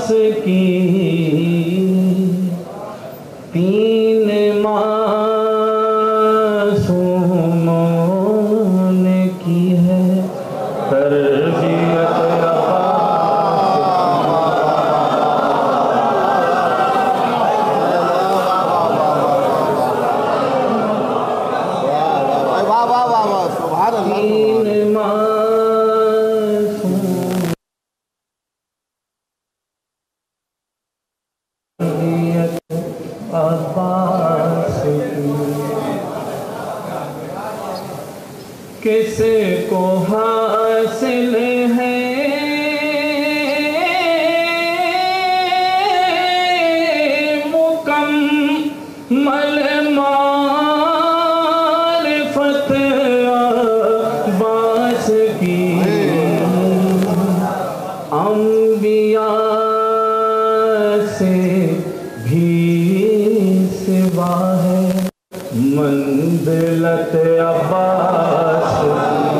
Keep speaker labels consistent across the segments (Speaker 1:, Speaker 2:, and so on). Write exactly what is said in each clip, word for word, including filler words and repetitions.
Speaker 1: عباس کی تین معصوموں نے کی ہے تربیت عباس کی کس کو حاصل ہے مکمل معرفت عباس کی انبیاء سے بھی سوا ہے منزلت عباس کی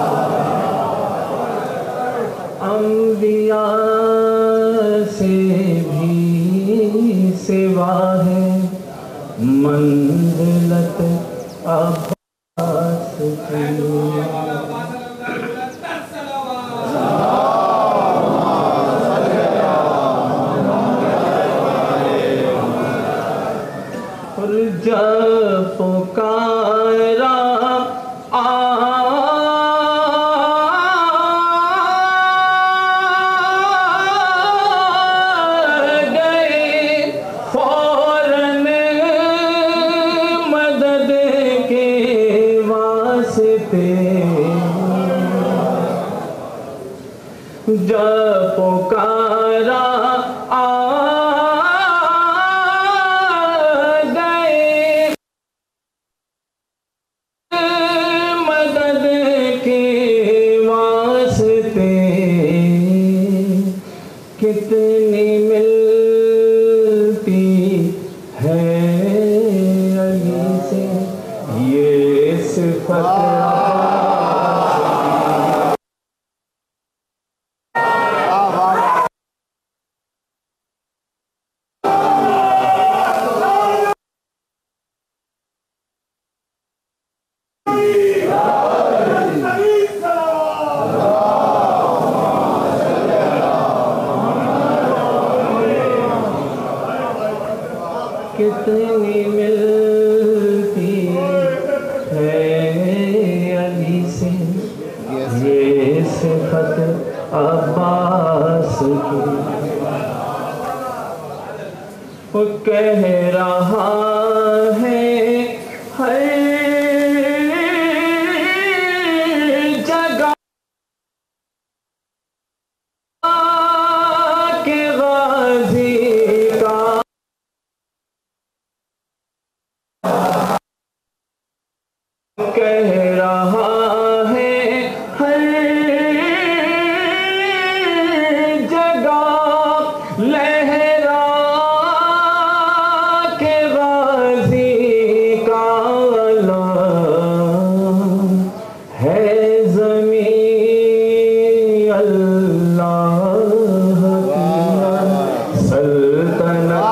Speaker 1: انبیاء سے بھی سوا ہے منزلت عباس کی جب پکارا آ گئے فوراً مدد کے واسطے جب پکارا آ کتنی ملتی ہے علی سے یہ صفت کتنی ملتی ہے علی سے یہ صفت عباس کی وہ کہہ رہا ہے ہر جگہ کہ غازی کا کہہ رہا ہے ہر جگہ لہرا کے غازی کا علم ہے زمین اللہ کی سلطنت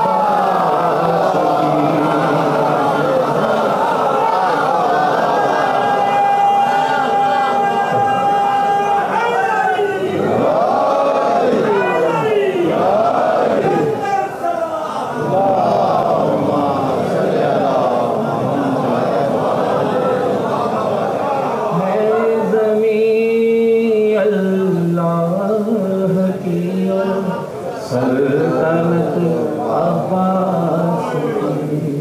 Speaker 1: سلطنت عباس کی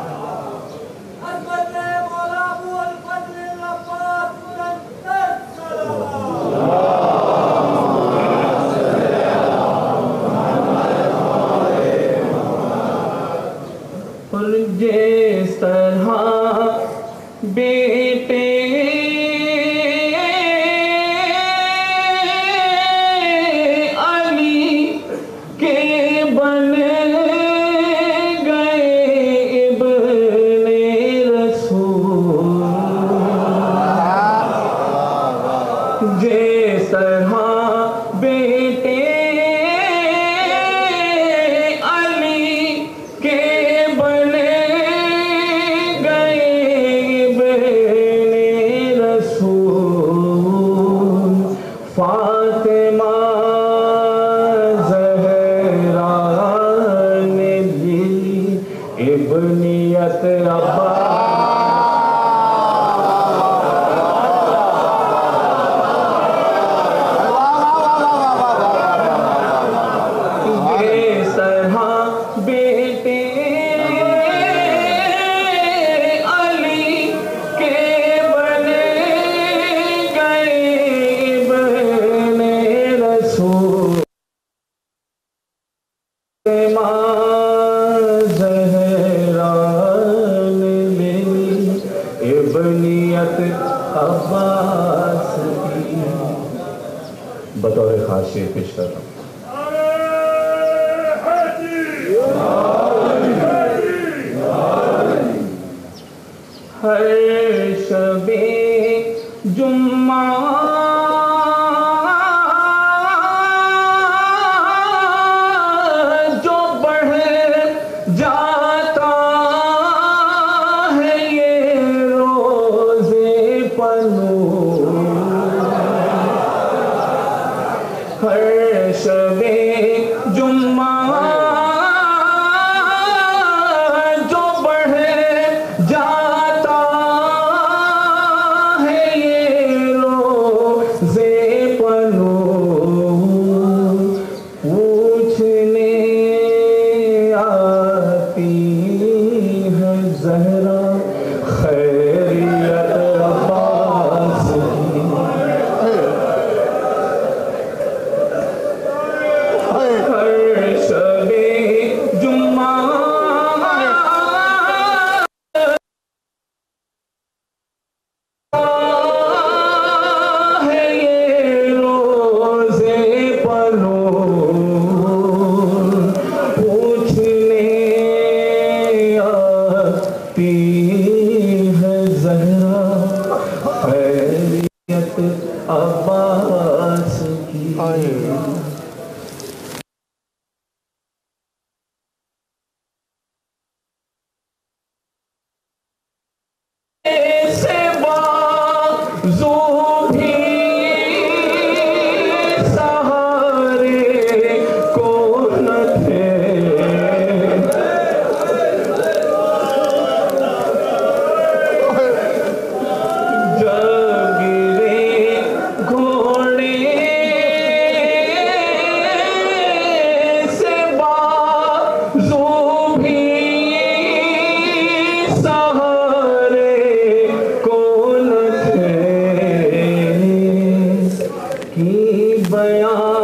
Speaker 1: اور جس طرح بیٹے علی کے بنے ماں زہرا نے میری ابنیت عباس کی بطور خاص شعر پیش کر رہا ہوں۔ ہر شب جمعہ جو بڑھ جاتا ہے یہ روزے پنو، ہر شب جمعہ جو بڑھ جاتا ہے یہ روزے پنو، پوچھنے آتی ہے زہرا خیریت عباس کی، ہر شب جمعہ ہے یہ روزے پنو، پوچھنے آتی ہے زہرا خیریت عباس کی۔ سے بازو بھی سہارے کو نہ تھے، جب گرے گھوڑے سے بازو بھی سہارے کون تھے، کی بیان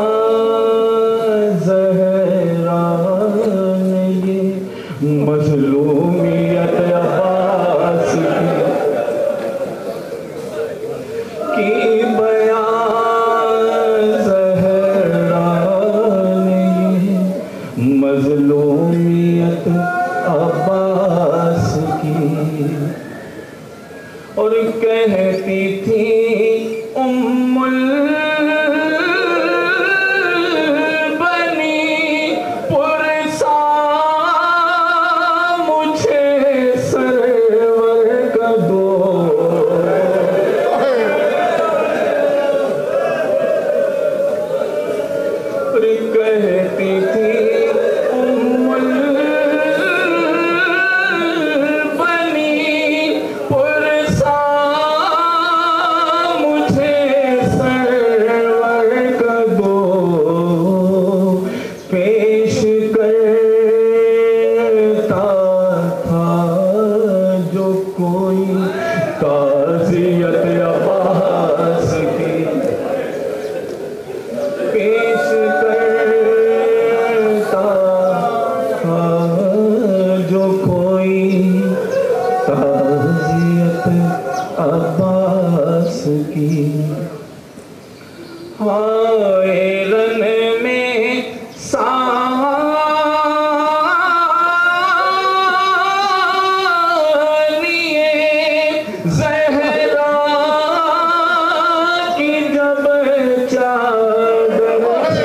Speaker 1: زہرا نے یہ مظلومیت عباس کی، کی بیان زہرا نے یہ مظلومیت عباس کی، اور کہتی تھی ام البنی پرسا مجھے سرور کا دو، اور کہتی تھی ام البنی پرسا مجھے سرور کا دو، پیش کرتا تھا جو کوئی تعزیت عباس کی، پیش کرتا تھا جو کوئی تعزیت عباس کی، ہائے رن میں ثانیے زہرا کی جب چادر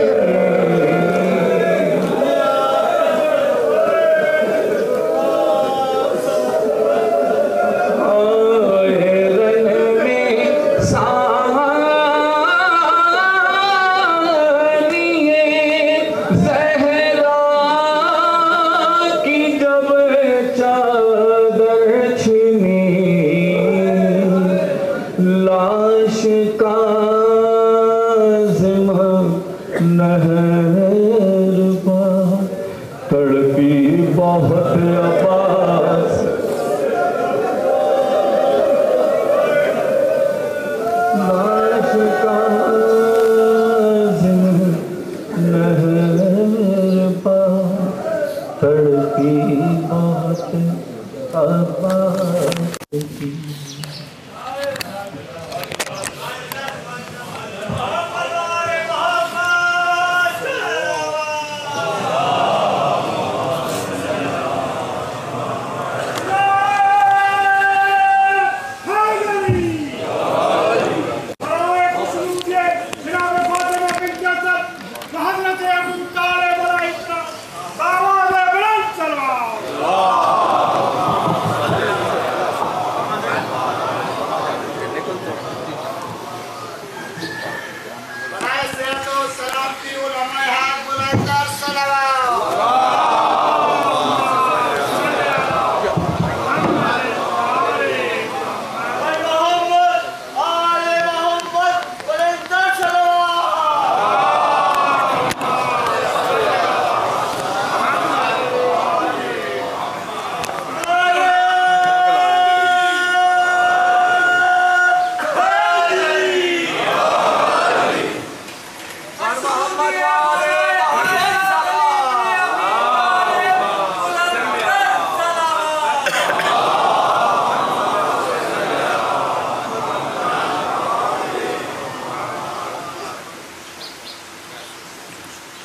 Speaker 1: لاش کاظم نہر پا تڑپی بہت عباس، لاش کاظم نہر پا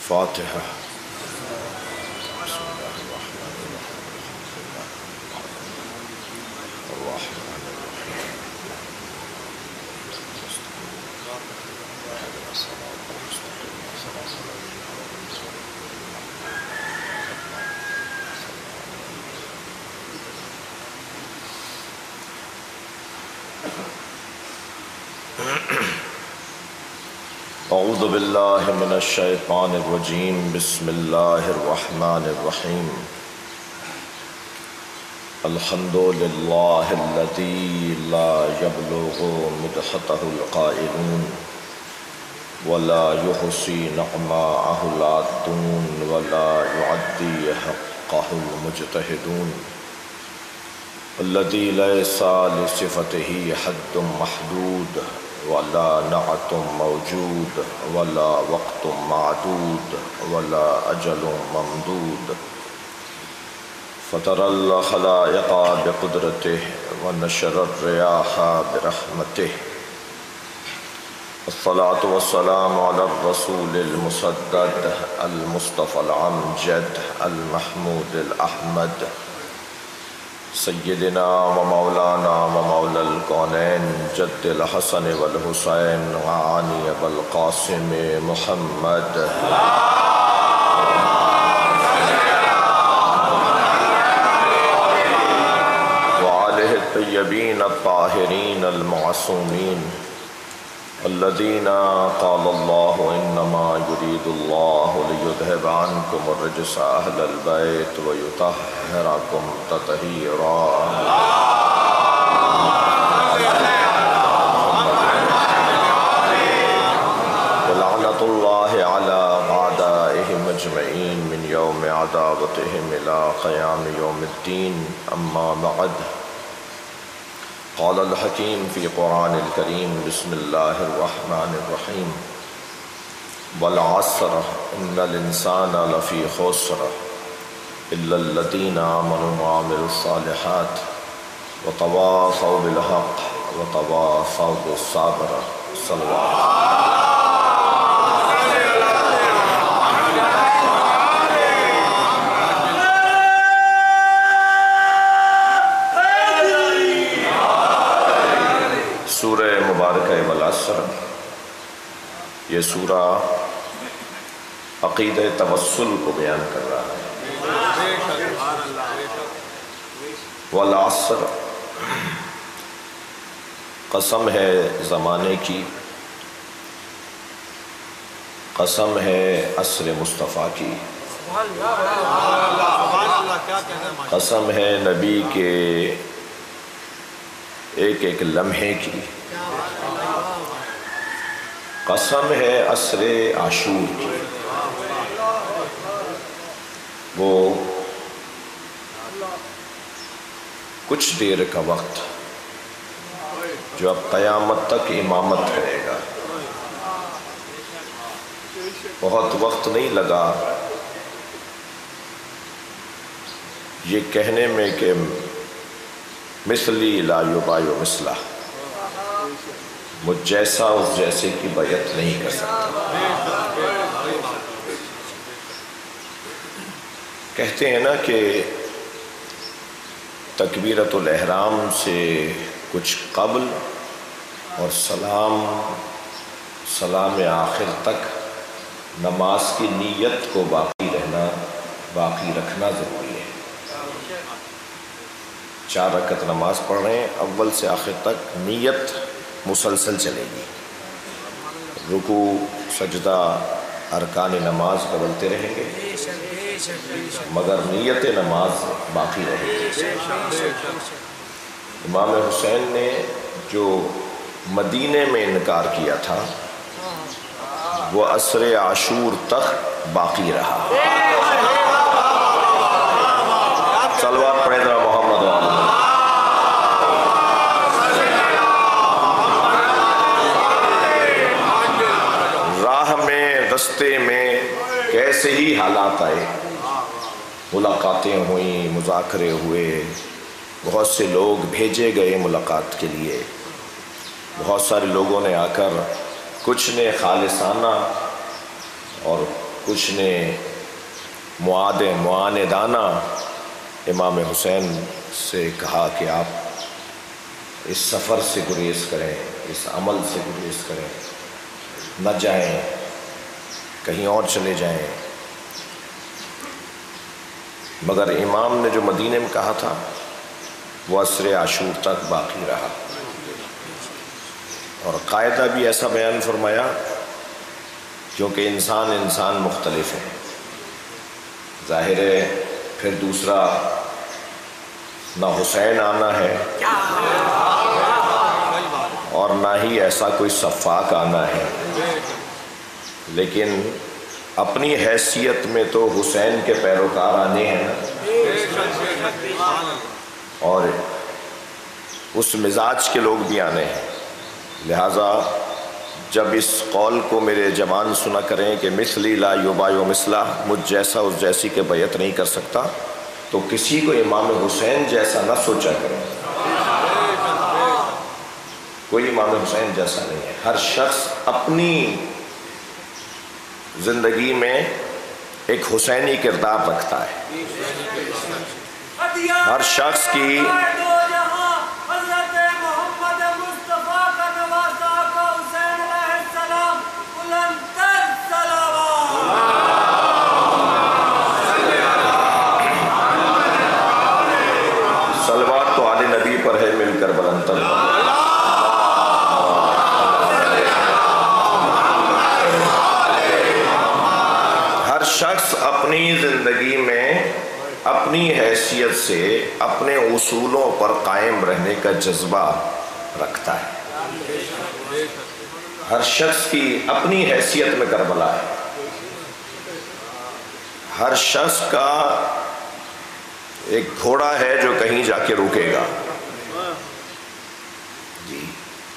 Speaker 2: فاتحہ. اعوذ باللہ من الشیطان الرجیم. بسم اللہ الرحمن الرحیم. الحمد للہ الذی لا یبلغ مدحتہ القائلون ولا یحصی نعماءہ العادون ولا یعدی حقہ المجتہدون. الذی لیس لصفتہ حد محدود ولا نعت موجود ولا وقت معدود ولا اجل ممدود. فطر الخلائق بقدرته ونشر الرياح برحمته. الصلاة والسلام على الرسول المسدد المصطفى العمجد المحمود الأحمد سیدنا و مولانا و مولا الکونین جد الحسن والحسین وعانی والقاسم محمد وآلہ الطیبین الطاہرین المعصومین الذین قال اللہ انما یرید اللہ لیذہب عنکم الرجس اہل البیت ویطہرکم تطہیرا. ولعنۃ اللہ علی اعدائہم اجمعین من یوم عداوتہم الی قیام یوم الدین. اما بعد. قال الحکیم فی قرآن الکریم. بسم اللہ الرحمن الرحیم. والعصر ان الانسان لفی خسر الا الذین آمنوا وعملوا الصالحات وتواصوا بالحق وتواصوا بالصبر. صلوات. سورہ مبارکہ والعصر، یہ سورہ عقیدہ توسل کو بیان کر رہا ہے. والعصر قسم ہے زمانے کی، قسم ہے عصر مصطفیٰ کی، قسم ہے نبی کے ایک ایک لمحے کی، قسم ہے عصر عاشور کی. وہ کچھ دیر کا وقت جو اب قیامت تک امامت کرے گا. بہت وقت نہیں لگا یہ کہنے میں کہ مثلی لا یبایع مثلہ، مجھ جیسا اس جیسے کی بیعت نہیں کر سکتا. کہتے ہیں نا کہ تکبیرۃ الاحرام سے کچھ قبل اور سلام سلام آخر تک نماز کی نیت کو باقی رہنا باقی رکھنا ضروری ہے. چار رکعت نماز پڑھ رہے ہیں، اول سے آخر تک نیت مسلسل چلے گی. رکوع سجدہ ارکان نماز بدلتے رہیں گے مگر نیت نماز باقی رہے گی. امام حسین نے جو مدینے میں انکار کیا تھا وہ عصر عاشور تک باقی رہا. صلوات پڑھیں ذرا محمد والے. راہ میں رستے میں کیسے ہی حالات آئے، ملاقاتیں ہوئیں، مذاکرے ہوئے، بہت سے لوگ بھیجے گئے ملاقات کے لیے. بہت سارے لوگوں نے آ کر کچھ نے خالصانہ اور کچھ نے معاد معاندانہ امام حسین سے کہا کہ آپ اس سفر سے گریز کریں، اس عمل سے گریز کریں، نہ جائیں، کہیں اور چلے جائیں، مگر امام نے جو مدینے میں کہا تھا وہ عصر عاشور تک باقی رہا، اور قاعدہ بھی ایسا بیان فرمایا کیونکہ انسان انسان مختلف ہے، ظاہر ہے پھر دوسرا نہ حسین آنا ہے اور نہ ہی ایسا کوئی صفاق آنا ہے، لیکن اپنی حیثیت میں تو حسین کے پیروکار آنے ہیں نا، اور اس مزاج کے لوگ بھی آنے ہیں، لہٰذا جب اس قول کو میرے زبان سنا کریں کہ مثلی لا یبایع مثلہ، مجھ جیسا اس جیسی کے بیعت نہیں کر سکتا، تو کسی کو امام حسین جیسا نہ سوچا کریں، کوئی امام حسین جیسا نہیں ہے، ہر شخص اپنی زندگی میں ایک حسینی کردار رکھتا ہے، ہر شخص کی صلوات تو آل نبی پر ہے، مل کر بلند تر شخص اپنی زندگی میں اپنی حیثیت سے اپنے اصولوں پر قائم رہنے کا جذبہ رکھتا ہے، ہر شخص کی اپنی حیثیت میں کربلا ہے، ہر شخص کا ایک گھوڑا ہے جو کہیں جا کے رکے گا، جی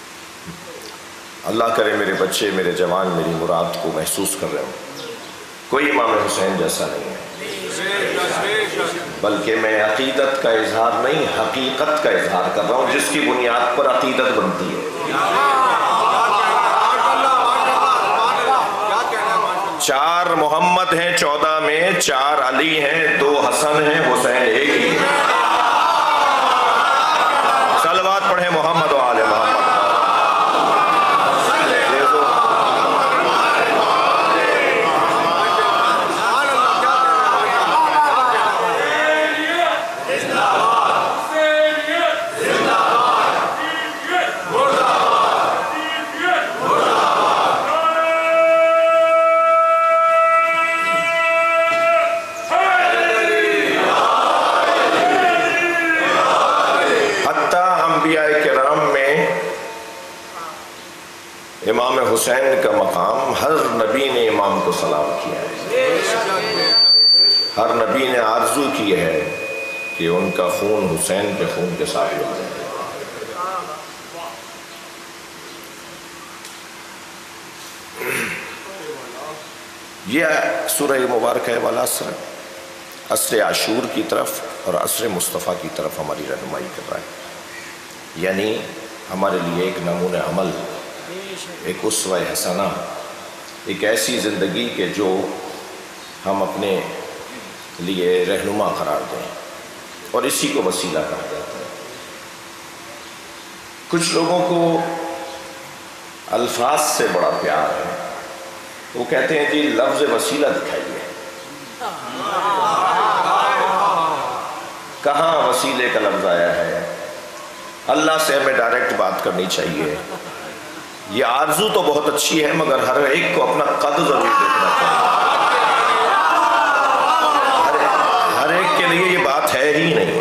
Speaker 2: اللہ کرے میرے بچے میرے جوان میری مراد کو محسوس کر رہے ہوں، کوئی امام حسین جیسا نہیں ہے، بلکہ میں عقیدت کا اظہار نہیں حقیقت کا اظہار کر رہا ہوں، جس کی بنیاد پر عقیدت بنتی ہے۔ چار محمد ہیں چودہ میں، چار علی ہیں، دو حسن ہیں، حسین ایک ہی ہے، صلوات پڑھیں محمد و آل محمد۔ امام حسین کا مقام ہر نبی نے امام کو سلام کیا ہے، ہر نبی نے آرزو کی ہے کہ ان کا خون حسین کے خون کے ساتھ ہو جائے۔ یہ سورہ مبارکہ ہے والعصر، عصر عاشور کی طرف اور عصر مصطفیٰ کی طرف ہماری رہنمائی کر رہا ہے، یعنی ہمارے لیے ایک نمونہ عمل، ایک اسوہ حسنہ، ایک ایسی زندگی کے جو ہم اپنے لیے رہنما قرار دیں، اور اسی کو وسیلہ کہا جاتا ہے۔ کچھ لوگوں کو الفاظ سے بڑا پیار ہے، وہ کہتے ہیں جی لفظ وسیلہ دکھائیے، کہاں وسیلے کا لفظ آیا ہے؟ اللہ سے ہمیں ڈائریکٹ بات کرنی چاہیے۔ یہ آرزو تو بہت اچھی ہے، مگر ہر ایک کو اپنا قد ضرور دیکھنا چاہیے، ہر ایک کے لیے یہ بات ہے ہی نہیں۔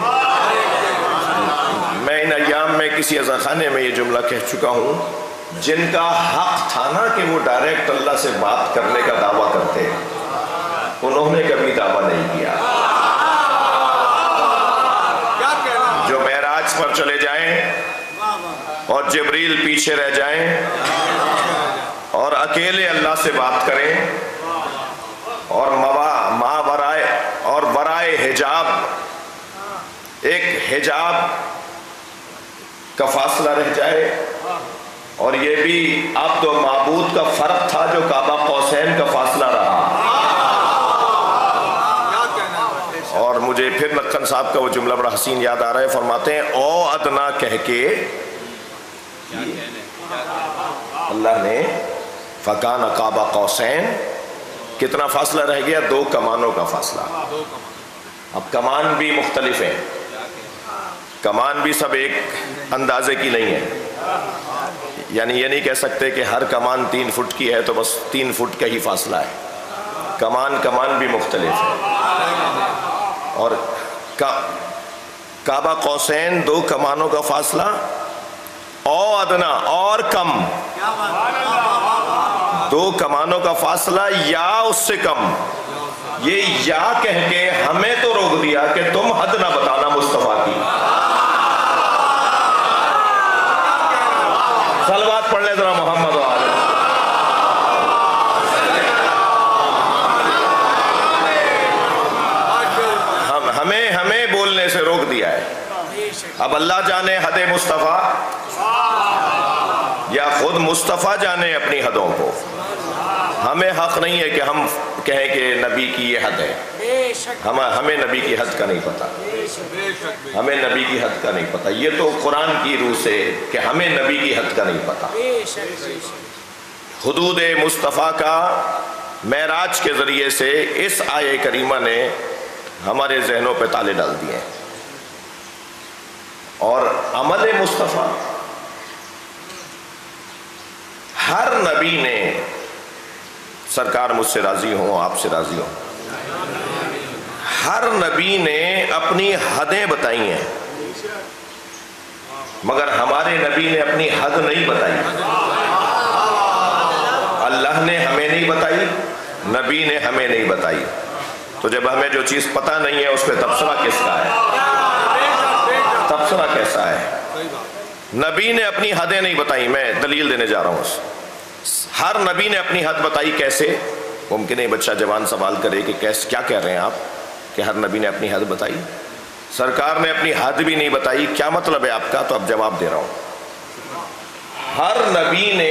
Speaker 2: میں ان ایام میں کسی عزاخانے میں یہ جملہ کہہ چکا ہوں، جن کا حق تھا نا کہ وہ ڈائریکٹ اللہ سے بات کرنے کا دعویٰ کرتے ہیں، انہوں نے کبھی دعویٰ نہیں کیا۔ جو معراج پر چلے جائیں اور جبریل پیچھے رہ جائیں اور اکیلے اللہ سے بات کریں، اور ما ورائے اور ورائے حجاب ایک حجاب کا فاصلہ رہ جائے، اور یہ بھی عبد و معبود کا فرق تھا جو کعبہ قوسین کا فاصلہ رہا، صاحب کا وہ جملہ بڑا حسین یاد آ رہا ہے، فرماتے ہیں او ادنا کہہ کے اللہ نے فکان قاب قوسین، کتنا فاصلہ رہ گیا؟ دو کمانوں کا فاصلہ۔ اب کمان بھی مختلف ہیں، کمان بھی سب ایک اندازے کی نہیں ہے، یعنی یہ نہیں کہہ سکتے کہ ہر کمان تین فٹ کی ہے تو بس تین فٹ کا ہی فاصلہ ہے، کمان کمان بھی مختلف ہے۔ اور کعبہ قوسین دو کمانوں کا فاصلہ، او ادنا اور کم، دو کمانوں کا فاصلہ یا اس سے کم۔ یہ یا کہہ کے ہمیں تو روک دیا کہ تم حد نہ بتانا مصطفیٰ کی۔ صلوات پڑھ لیں ذرا محمد و آلہ۔ ہم ہمیں ہمیں بولنے سے روک دیا ہے۔ اب اللہ جانے حد مصطفیٰ یا خود مصطفیٰ جانے اپنی حدوں کو، ہمیں حق نہیں ہے کہ ہم کہیں کہ نبی کی یہ حد ہے، ہم ہمیں نبی کی حد کا نہیں پتا، ہمیں نبی کی حد کا نہیں پتا۔ یہ تو قرآن کی روح سے کہ ہمیں نبی کی حد کا نہیں پتا۔ حدود مصطفیٰ کا معراج کے ذریعے سے اس آیہ کریمہ نے ہمارے ذہنوں پہ تالے ڈال دیے، اور عمل مصطفیٰ ہر نبی نے، سرکار مجھ سے راضی ہوں، آپ سے راضی ہوں، ہر نبی نے اپنی حدیں بتائی ہیں، مگر ہمارے نبی نے اپنی حد نہیں بتائی۔ اللہ نے ہمیں نہیں بتائی، نبی نے ہمیں نہیں بتائی۔ تو جب ہمیں جو چیز پتہ نہیں ہے اس پہ تبصرہ کس کا ہے؟ تبصرہ کیسا ہے؟ نبی نے اپنی حدیں نہیں بتائی، میں دلیل دینے جا رہا ہوں۔ ہر نبی نے اپنی حد بتائی۔ کیسے؟ ممکن ہے بچہ جوان سوال کرے کہ کیسے، کیا کہہ رہے ہیں آپ کہ ہر نبی نے اپنی حد بتائی؟ سرکار نے اپنی حد بھی نہیں بتائی، کیا مطلب ہے آپ کا؟ تو اب جواب دے رہا ہوں۔ ہر نبی نے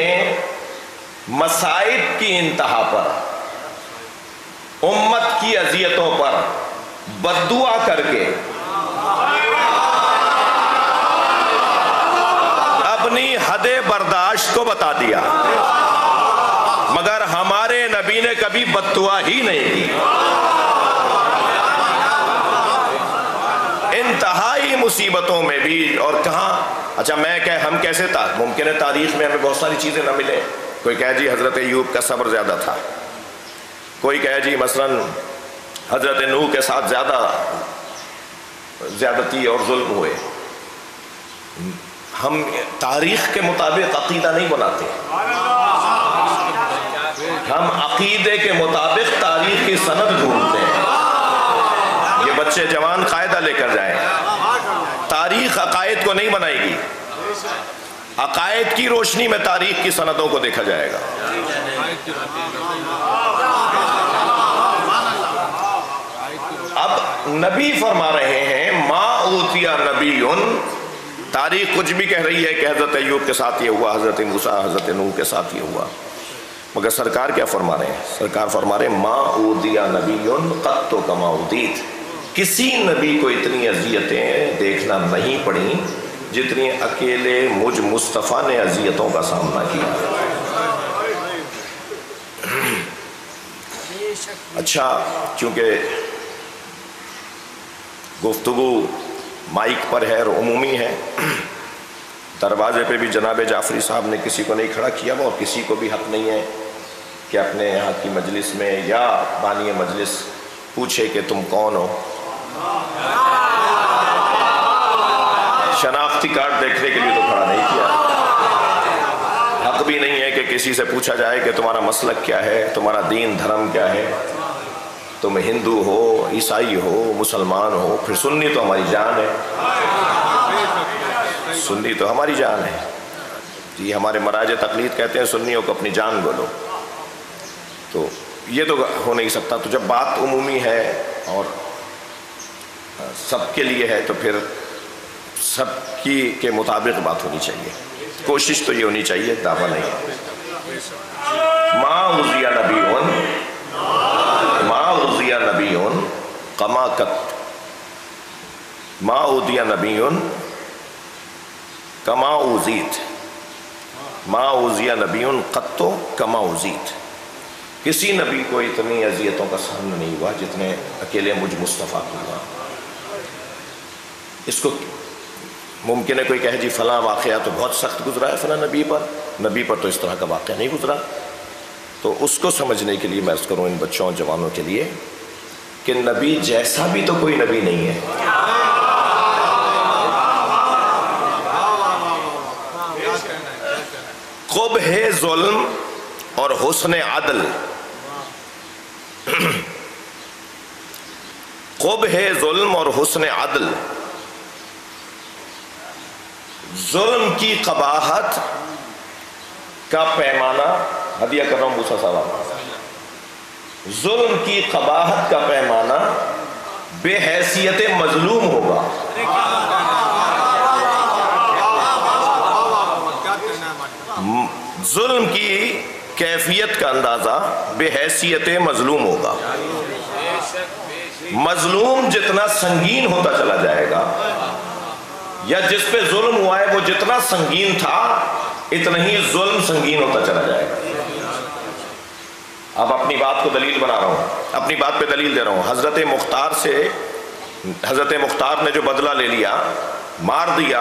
Speaker 2: مصائب کی انتہا پر، امت کی اذیتوں پر بد دعا کر کے اپنی حد برداشت کو بتا دیا، مگر ہمارے نبی نے کبھی بد دعا ہی نہیں کی۔ انتہائی مصیبتوں میں بھی، اور کہاں، اچھا میں کہ ہم کیسے تھا، ممکن ہے تاریخ میں ہمیں بہت ساری چیزیں نہ ملیں۔ کوئی کہے جی حضرت ایوب کا صبر زیادہ تھا، کوئی کہے جی مثلا حضرت نوح کے ساتھ زیادہ زیادتی اور ظلم ہوئے۔ ہم تاریخ کے مطابق عقیدہ نہیں بناتے، ہم عقیدے کے مطابق تاریخ کی سند ڈھونڈتے ہیں۔ یہ بچے جوان قاعدہ لے کر جائیں، تاریخ عقائد کو نہیں بنائے گی، عقائد کی روشنی میں تاریخ کی سندوں کو دیکھا جائے گا۔ اب نبی فرما رہے ہیں ما اوتیا نبیٌ، تاریخ کچھ بھی کہہ رہی ہے کہ حضرت ایوب کے ساتھ یہ ہوا، حضرت موسیٰ، حضرت نوح کے ساتھ یہ ہوا، مگر سرکار کیا فرما رہے ہیں؟ سرکار فرما رہے ہیں ما اوتیا نبیٌ قط کما اوتیت، کسی نبی کو اتنی اذیتیں دیکھنا نہیں پڑیں جتنی اکیلے مجھ مصطفیٰ نے اذیتوں کا سامنا کیا۔ اچھا، کیونکہ گفتگو مائک پر ہے اور عمومی ہے، دروازے پہ بھی جناب جعفری صاحب نے کسی کو نہیں کھڑا کیا اور کسی کو بھی حق نہیں ہے کہ اپنے یہاں کی مجلس میں یا بانی مجلس پوچھے کہ تم کون ہو۔ شناختی کارڈ دیکھنے کے لیے تو کھڑا نہیں کیا۔ حق بھی نہیں ہے کہ کسی سے پوچھا جائے کہ تمہارا مسلک کیا ہے، تمہارا دین دھرم کیا ہے، تم ہندو ہو، عیسائی ہو، مسلمان ہو۔ پھر سنی تو ہماری جان ہے، سنی تو ہماری جان ہے جی۔ ہمارے مراج تقلید کہتے ہیں سنیوں کو اپنی جان بولو، تو یہ تو ہو نہیں سکتا۔ تو جب بات عمومی ہے اور سب کے لیے ہے تو پھر سب کی کے مطابق بات ہونی چاہیے، کوشش تو یہ ہونی چاہیے، دعویٰ نہیں ہے۔ ما اوذی نبی ما اوذی نبی قما قط، ما اوذی نبی کما اوذیت، ما اوذی نبی قط کما اوذیت، کسی نبی کو اتنی اذیتوں کا سامنا نہیں ہوا جتنے اکیلے مجھ مصطفیٰ کو ہوا۔ اس کو ممکن ہے کوئی کہے جی فلاں واقعہ تو بہت سخت گزرا ہے فلاں نبی پر، نبی پر تو اس طرح کا واقعہ نہیں گزرا۔ تو اس کو سمجھنے کے لیے میں عرض کروں ان بچوں جوانوں کے لیے کہ نبی جیسا بھی تو کوئی نبی نہیں ہے۔ قبح ظلم اور حسن عدل، قبح ظلم اور حسن عدل، ظلم کی قباحت کا پیمانہ، ہدیہ کر رہا ہوں موسیٰ صاحب، ظلم کی قباحت کا پیمانہ بے حیثیت مظلوم ہوگا۔ ظلم کی کیفیت کا اندازہ بے حیثیت مظلوم ہوگا۔ مظلوم جتنا سنگین ہوتا چلا جائے گا، یا جس پہ ظلم ہوا ہے وہ جتنا سنگین تھا اتنا ہی ظلم سنگین ہوتا چلا جائے گا۔ اب اپنی بات کو دلیل بنا رہا ہوں، اپنی بات پہ دلیل دے رہا ہوں۔ حضرت مختار سے، حضرت مختار نے جو بدلہ لے لیا، مار دیا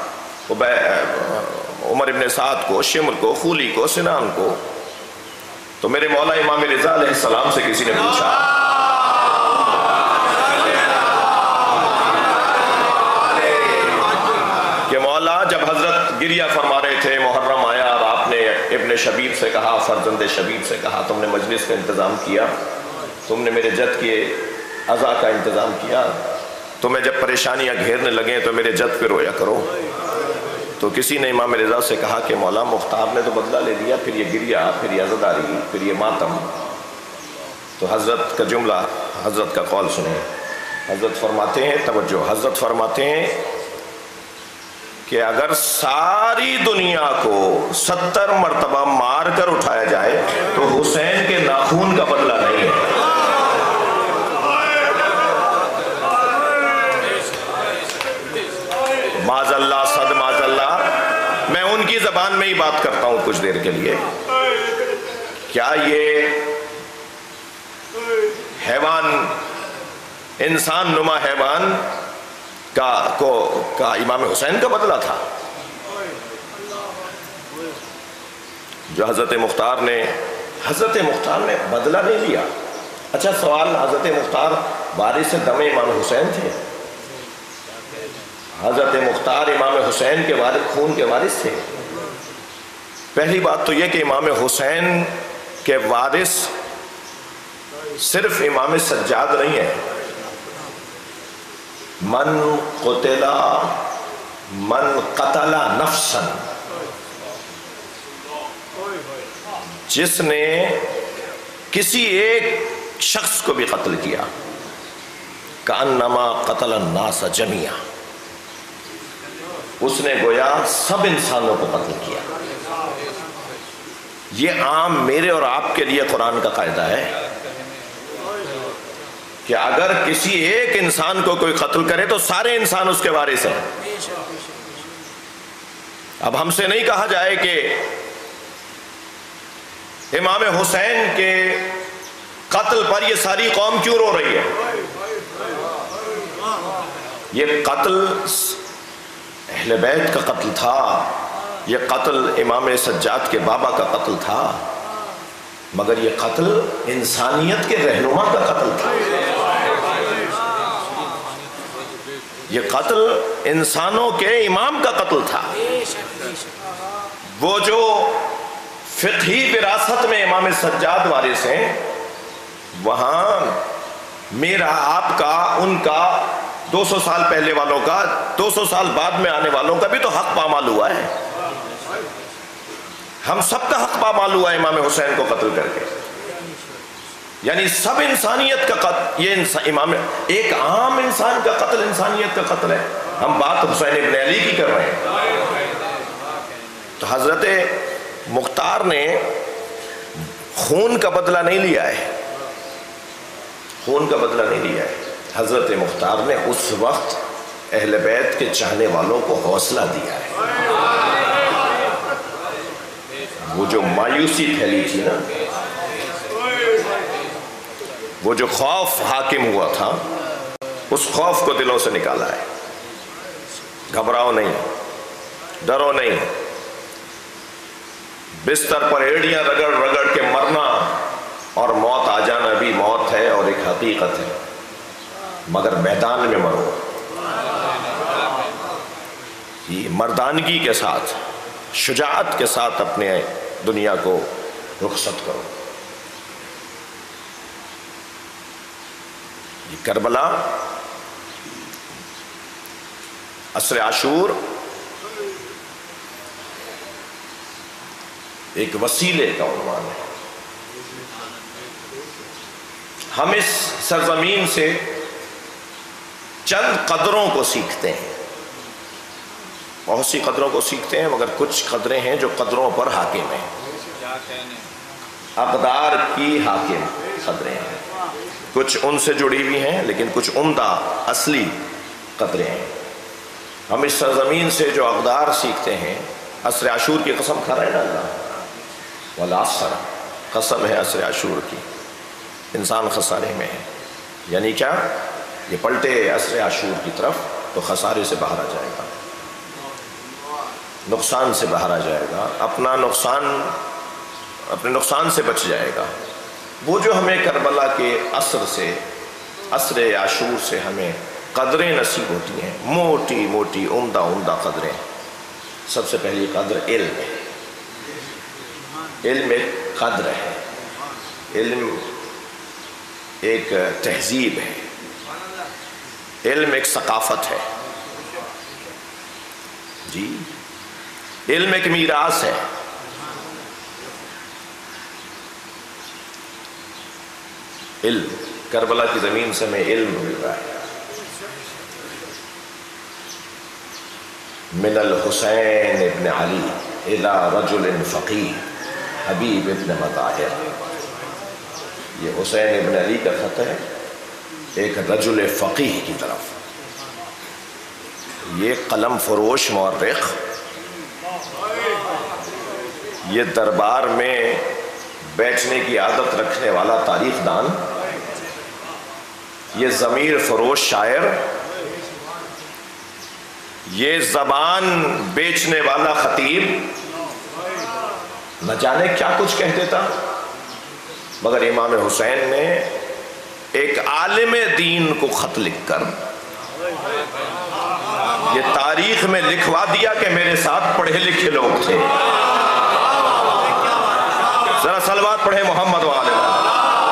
Speaker 2: عمر ابن سعد کو، شمر کو، خولی کو، سنان کو، تو میرے مولا امام رضا علیہ السلام سے کسی نے پوچھا کہ مولا جب حضرت گریہ فرما رہے تھے، محرم آیا اور آپ نے ابن شبیب سے کہا، فرزند شبیب سے کہا، تم نے مجلس کا انتظام کیا، تم نے میرے جد کے عزا کا انتظام کیا، تمہیں جب پریشانیاں گھیرنے لگیں تو میرے جد پہ رویا کرو۔ تو کسی نے امام رضا سے کہا کہ مولا مختار نے تو بدلہ لے لیا، پھر یہ گریہ، پھر یہ عزاداری، پھر یہ ماتم۔ تو حضرت کا جملہ، حضرت کا قول سنیں۔ حضرت فرماتے ہیں، توجہ، حضرت فرماتے ہیں کہ اگر ساری دنیا کو ستر مرتبہ مار کر اٹھایا جائے تو حسین کے ناخون کا بدلہ نہیں ہے۔ معاذ اللہ، صد معاذ اللہ، میں ان کی زبان میں ہی بات کرتا ہوں کچھ دیر کے لیے۔ کیا یہ حیوان، انسان نما حیوان کا کو کا امام حسین کا بدلہ تھا جو حضرت مختار نے حضرت مختار نے بدلہ نہیں لیا؟ اچھا سوال، حضرت مختار وارث دم امام حسین تھے؟ حضرت مختار امام حسین کے وارث، خون کے وارث تھے؟ پہلی بات تو یہ کہ امام حسین کے وارث صرف امام سجاد نہیں ہے۔ من قتل من قتل نفسا، جس نے کسی ایک شخص کو بھی قتل کیا، کأنما قتل الناس جميعا، اس نے گویا سب انسانوں کو قتل کیا۔ یہ عام میرے اور آپ کے لیے قرآن کا قاعدہ ہے کہ اگر کسی ایک انسان کو کوئی قتل کرے تو سارے انسان اس کے وارث ہیں۔ اب ہم سے نہیں کہا جائے کہ امام حسین کے قتل پر یہ ساری قوم کیوں رو رہی ہے۔ یہ قتل اہل بیت کا قتل تھا، یہ قتل امام سجاد کے بابا کا قتل تھا، مگر یہ قتل انسانیت کے رہنما کا قتل تھا۔ یہ قتل انسانوں کے امام کا قتل تھا۔ وہ جو فقہی وراثت میں امام سجاد وارث ہیں، وہاں میرا، آپ کا، ان کا، دو سو سال پہلے والوں کا، دو سو سال بعد میں آنے والوں کا بھی تو حق پامال ہوا ہے۔ ہم سب کا حق پامال ہوا ہے امام حسین کو قتل کر کے، یعنی سب انسانیت کا قتل۔ یہ امام، ایک عام انسان کا قتل انسانیت کا قتل ہے۔ ہم بات حسین ابن علی کی کر رہے ہیں۔ تو حضرت مختار نے خون کا بدلہ نہیں لیا ہے، خون کا بدلہ نہیں لیا ہے۔ حضرت مختار نے اس وقت اہل بیت کے چاہنے والوں کو حوصلہ دیا ہے۔ وہ جو مایوسی پھیلی تھی نا، وہ جو خوف حاکم ہوا تھا، اس خوف کو دلوں سے نکالا ہے۔ گھبراؤ نہیں، ڈرو نہیں، بستر پر ایڑیاں رگڑ رگڑ کے مرنا اور موت آ جانا بھی موت ہے اور ایک حقیقت ہے، مگر میدان میں مرو، یہ مردانگی کے ساتھ، شجاعت کے ساتھ اپنے دنیا کو رخصت کرو۔ یہ کربلا، عصر عاشور ایک وسیلے کا عنوان ہے۔ ہم اس سرزمین سے چند قدروں کو سیکھتے ہیں، بہت سی قدروں کو سیکھتے ہیں، مگر کچھ قدریں ہیں جو قدروں پر حاکم ہیں، اقدار کی حاکم قدریں ہیں۔ کچھ ان سے جڑی ہوئی ہیں لیکن کچھ عمدہ اصلی قدریں ہیں۔ ہم اس سرزمین سے جو اقدار سیکھتے ہیں، عصر عاشور کی قسم کھا رہے ہیں نا اللہ، والعصر، قسم ہے عصر عاشور کی، انسان خسارے میں ہے۔ یعنی کیا؟ یہ پلٹے عصر عاشور کی طرف تو خسارے سے باہر آ جائے گا، نقصان سے باہر آ جائے گا، اپنا نقصان اپنے نقصان سے بچ جائے گا۔ وہ جو ہمیں کربلا کے عصر سے، عصر عاشور سے ہمیں قدریں نصیب ہوتی ہیں، موٹی موٹی عمدہ عمدہ قدریں۔ سب سے پہلی قدر علم ہے۔ علم ایک قدر ہے، علم ایک تہذیب ہے، علم ایک ثقافت ہے، جی علم ایک میراث ہے۔ علم، کربلا کی زمین سے ہمیں علم مل رہا ہے۔ من الحسین ابن علی الى رجل فقیہ حبیب ابن مطاہر، یہ حسین ابن علی کا خط ہے ایک رجل فقیہ کی طرف۔ یہ قلم فروش مورخ، یہ دربار میں بیٹھنے کی عادت رکھنے والا تاریخ دان، یہ ضمیر فروش شاعر، یہ زبان بیچنے والا خطیب، نہ جانے کیا کچھ کہہ دیتا، مگر امام حسین نے ایک عالم دین کو خط لکھ کر یہ تاریخ میں لکھوا دیا کہ میرے ساتھ پڑھے لکھے لوگ تھے۔ ذرا صلوات پڑھے محمد وآلہ محمد۔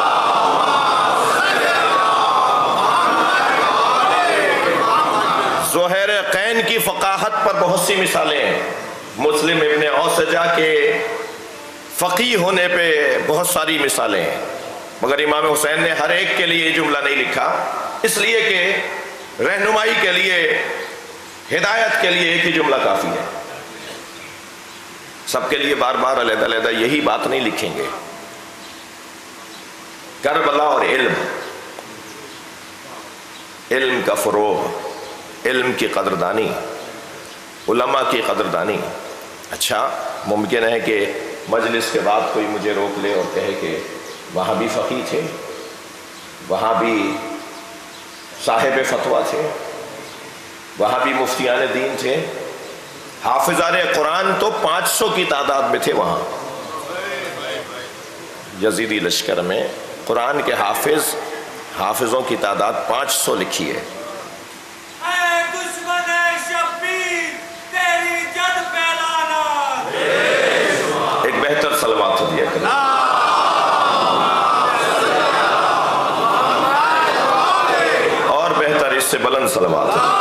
Speaker 2: زہیر قین کی فقاہت پر بہت سی مثالیں ہیں، مسلم ابن اوسجہ کے فقیہ ہونے پہ بہت ساری مثالیں ہیں، مگر امام حسین نے ہر ایک کے لیے یہ جملہ نہیں لکھا، اس لیے کہ رہنمائی کے لیے، ہدایت کے لیے ایک ہی جملہ کافی ہے۔ سب کے لیے بار بار علیحدہ علیحدہ یہی بات نہیں لکھیں گے۔ کربلا اور علم، علم کا فروغ، علم کی قدردانی، علماء کی قدردانی۔ اچھا، ممکن ہے کہ مجلس کے بعد کوئی مجھے روک لے اور کہے کہ وہاں بھی فقیہ تھے، وہاں بھی صاحب فتویٰ تھے، وہاں بھی مفتیان دین تھے، حافظان قرآن تو پانچ سو کی تعداد میں تھے وہاں۔ یزیدی لشکر میں قرآن کے حافظ، حافظوں کی تعداد پانچ سو لکھی ہے۔
Speaker 3: اے دشمن شبیر تیری جد پھیلانا،
Speaker 2: ایک بہتر صلوات دیا کریں۔ اور بہتر اس سے بلند صلوات ہے۔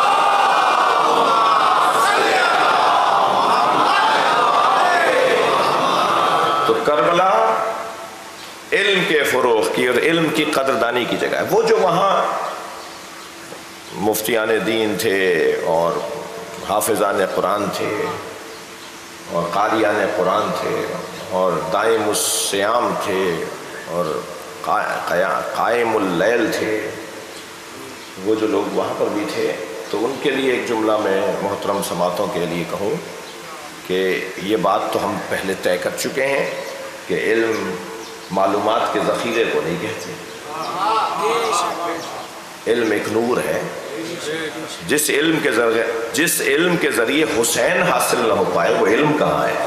Speaker 2: تو کربلا علم کے فروغ کی اور علم کی قدردانی کی جگہ ہے۔ وہ جو وہاں مفتیان دین تھے اور حافظان قرآن تھے اور قاریان قرآن تھے اور دائم الصیام تھے اور قائم اللیل تھے، وہ جو لوگ وہاں پر بھی تھے، تو ان کے لیے ایک جملہ میں محترم سماعتوں کے لیے کہوں کہ یہ بات تو ہم پہلے طے کر چکے ہیں کہ علم معلومات کے ذخیرے کو نہیں کہتے، علم ایک نور ہے. جس علم کے ذریعے جس علم کے ذریعے حسین حاصل نہ ہو پائے وہ علم کہاں ہے؟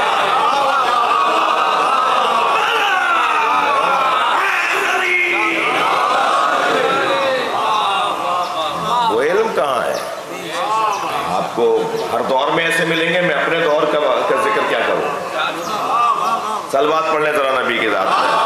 Speaker 2: وہ علم کہاں ہے؟ آپ کو ہر دور میں ایسے ملیں گے. میں اپنے دور کا ذکر کیا کروں؟ صلوات پڑھ لیں ذرا نبی کی ذات پہ.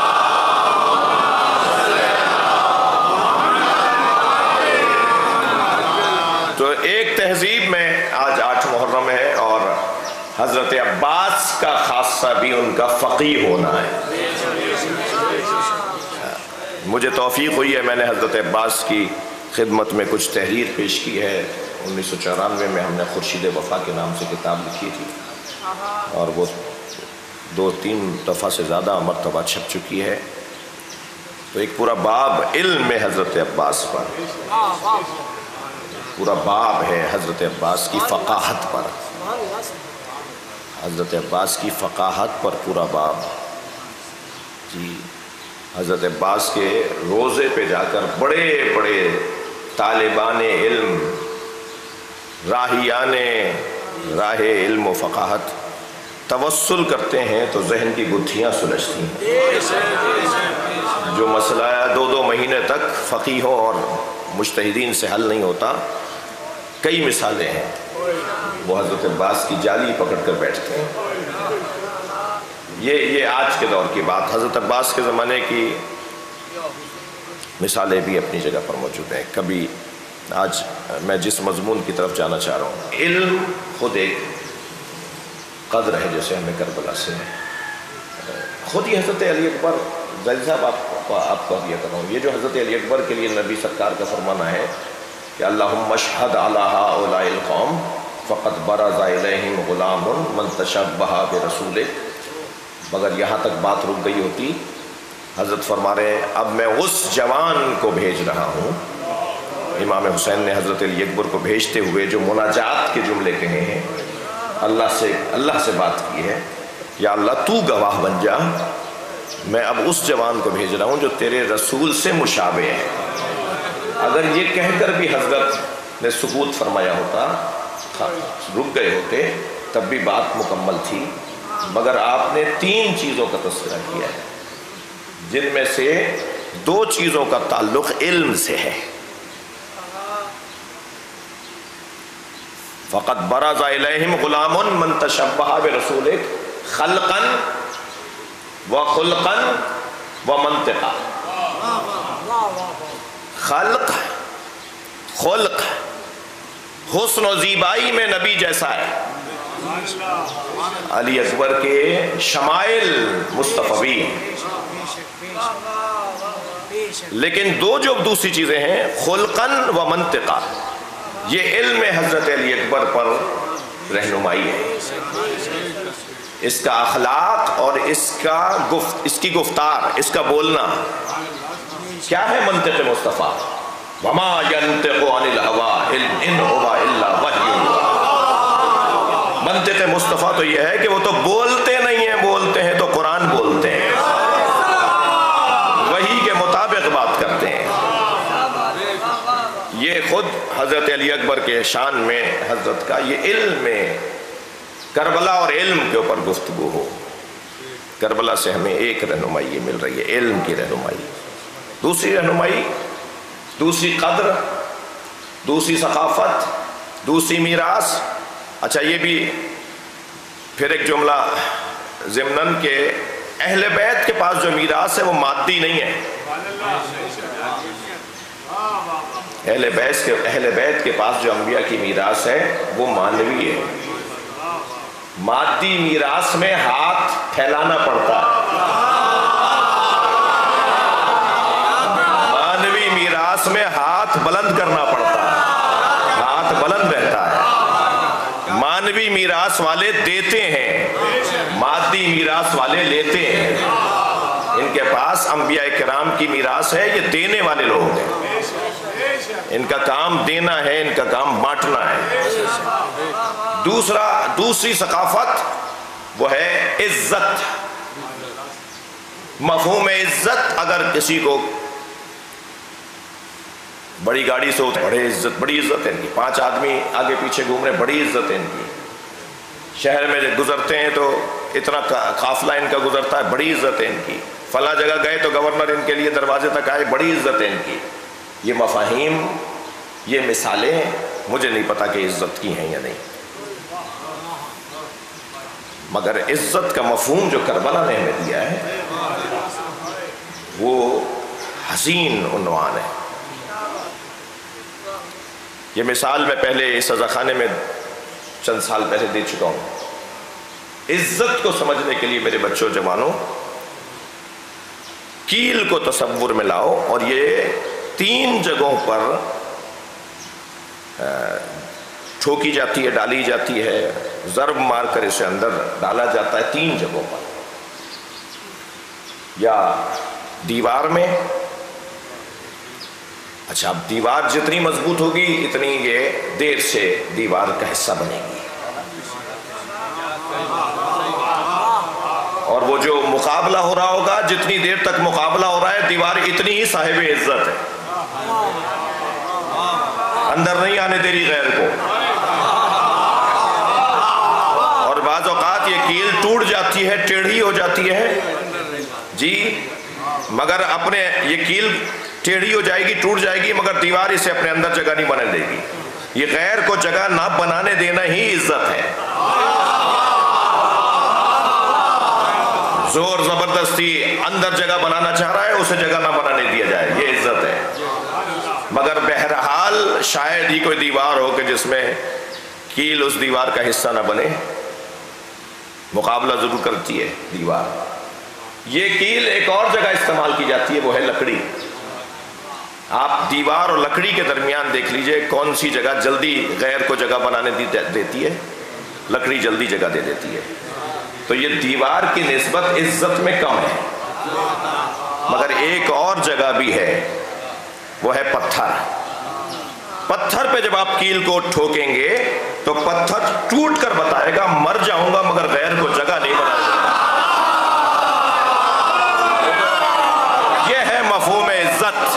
Speaker 2: تو ایک تہذیب میں آج آٹھ محرم ہے اور حضرت عباس کا خاصہ بھی ان کا فقیہ ہونا ہے. مجھے توفیق ہوئی ہے، میں نے حضرت عباس کی خدمت میں کچھ تحریر پیش کی ہے. انیس سو چورانوے میں ہم نے خورشید وفا کے نام سے کتاب لکھی تھی اور وہ دو تین دفعہ سے زیادہ مرتبہ چھپ چکی ہے. تو ایک پورا باب علم میں حضرت عباس پر، پورا باب ہے حضرت عباس کی فقاہت پر، حضرت عباس کی فقاہت پر پورا باب. جی حضرت عباس کے روزے پہ جا کر بڑے بڑے طالبان علم، راہیان راہ علم و فقاہت توسل کرتے ہیں تو ذہن کی گتھیاں سلجھتی ہیں. جو مسئلہ دو دو مہینے تک فقیہوں اور مجتہدین سے حل نہیں ہوتا، کئی مثالیں ہیں، وہ حضرت عباس کی جالی پکڑ کر بیٹھتے ہیں. یہ یہ آج کے دور کی بات. حضرت عباس کے زمانے کی مثالیں بھی اپنی جگہ پر موجود ہیں. کبھی آج میں جس مضمون کی طرف جانا چاہ رہا ہوں، علم خود ایک قدر ہے جیسے ہمیں کربلا سے خود ہی حضرت علی اکبر زید صاحب آپ آپ کو دیا کر رہا ہوں. یہ جو حضرت علی اکبر کے لیے نبی سرکار کا فرمانا ہے کہ اللہم اشہد علی ہؤلاء القوم فقد برز الیہم غلام من تشبہ برسولک. مگر یہاں تک بات رک گئی ہوتی. حضرت فرما رہے ہیں اب میں اس جوان کو بھیج رہا ہوں. امام حسین نے حضرت علی اکبر کو بھیجتے ہوئے جو مناجات کے جملے کہے ہیں، اللہ سے اللہ سے بات کی ہے، یا اللہ تو گواہ بن جا، میں اب اس جوان کو بھیج رہا ہوں جو تیرے رسول سے مشابہ ہے. اگر یہ کہہ کر بھی حضرت نے سکوت فرمایا ہوتا، رک گئے ہوتے، تب بھی بات مکمل تھی. مگر آپ نے تین چیزوں کا تذکرہ کیا ہے جن میں سے دو چیزوں کا تعلق علم سے ہے. فقط برز الیہم غلام من تشبہ برسولک خلقا و خلقا و منطقا. خلق، خلق، حسن و زیبائی میں نبی جیسا ہے. علی اکبر کے شمائل مصطفی ہیں. لیکن دو جو دوسری چیزیں ہیں خلقا و منطقا، یہ علم حضرت علی اکبر پر رہنمائی ہے. اس کا اخلاق اور اس کا گفت اس کی گفتار، اس کا بولنا کیا ہے؟ منطق مصطفیٰ. وما ينطق عن الهوى ان هو الا وحی یوحی. منطق مصطفیٰ تو یہ ہے کہ وہ تو بولتے نہیں ہیں، بولتے ہیں تو قرآن بولتے ہیں، وحی کے مطابق بات کرتے ہیں. یہ خود حضرت علی اکبر کے شان میں حضرت کا یہ علم میں کربلا اور علم کے اوپر گفتگو ہو. کربلا سے ہمیں ایک رہنمائی یہ مل رہی ہے، علم کی رہنمائی. دوسری رہنمائی، دوسری قدر، دوسری ثقافت، دوسری میراث. اچھا یہ بھی پھر ایک جملہ ضمناً کہ اہل بیت کے پاس جو میراث ہے وہ مادی نہیں ہے. اہل بیت کے اہل بیت کے پاس جو انبیاء کی میراث ہے وہ مانوی ہے. مادی میراث میں ہاتھ پھیلانا پڑتا ہے، مانوی میراث میں ہاتھ بلند کرنا پڑتا ہے، ہاتھ بلند رہتا ہے. مانوی میراث والے دیتے ہیں، مادی میراث والے لیتے ہیں. ان کے پاس انبیاء کرام کی میراث ہے، یہ دینے والے لوگ ہیں. ان کا کام دینا ہے، ان کا کام بانٹنا ہے۔ دوسرا دوسری ثقافت وہ ہے عزت۔ مفہوم عزت، اگر کسی کو بڑی گاڑی سے ہوتا ہے بڑی عزت، بڑی عزت ہے ان کی، پانچ آدمی آگے پیچھے گھوم رہے، بڑی عزت ہے ان کی، شہر میں گزرتے ہیں تو اتنا قافلہ ان کا گزرتا ہے، بڑی عزت ہے ان کی، فلاں جگہ گئے تو گورنر ان کے لیے دروازے تک آئے، بڑی عزت ہے ان کی۔ یہ مفاہیم، یہ مثالیں مجھے نہیں پتا کہ عزت کی ہیں یا نہیں، مگر عزت کا مفہوم جو کربلا نے ہمیں دیا ہے وہ حسین عنوان ہے۔ یہ مثال میں پہلے سزا خانے میں چند سال پہلے دے چکا ہوں۔ عزت کو سمجھنے کے لیے میرے بچوں جوانوں، کیل کو تصور میں لاؤ، اور یہ تین جگہوں پر ٹھوکی جاتی ہے، ڈالی جاتی ہے، ضرب مار کر اسے اندر ڈالا جاتا ہے تین جگہوں پر، یا دیوار میں۔ اچھا، اب دیوار جتنی مضبوط ہوگی اتنی یہ دیر سے دیوار کا حصہ بنے گی، اور وہ جو مقابلہ ہو رہا ہوگا، جتنی دیر تک مقابلہ ہو رہا ہے دیوار اتنی ہی صاحب عزت ہے، اندر نہیں آنے دے رہی غیر کو۔ اور بعض اوقات یہ کیل ٹوٹ جاتی ہے، ٹیڑھی ہو جاتی ہے جی، مگر اپنے یہ کیل ٹیڑھی ہو جائے گی، ٹوٹ جائے گی، مگر دیوار اسے اپنے اندر جگہ نہیں بنانے دے گی۔ یہ غیر کو جگہ نہ بنانے دینا ہی عزت ہے۔ زور زبردستی اندر جگہ بنانا چاہ رہا ہے، اسے جگہ نہ بنانے دیا جائے، یہ عزت ہے۔ مگر بہرحال شاید ہی کوئی دیوار ہو کہ جس میں کیل اس دیوار کا حصہ نہ بنے، مقابلہ ضرور کرتی ہے دیوار۔ یہ کیل ایک اور جگہ استعمال کی جاتی ہے، وہ ہے لکڑی۔ آپ دیوار اور لکڑی کے درمیان دیکھ لیجئے کون سی جگہ جلدی غیر کو جگہ بنانے دیتی ہے، لکڑی جلدی جگہ دے دیتی ہے۔ تو یہ دیوار کی نسبت عزت میں کم ہے، مگر ایک اور جگہ بھی ہے، وہ ہے پتھر۔ پتھر پہ جب آپ کیل کو ٹھوکیں گے تو پتھر ٹوٹ کر بتائے گا مر جاؤں گا مگر غیر کو جگہ نہیں بنائے گا۔ یہ ہے مفہوم عزت،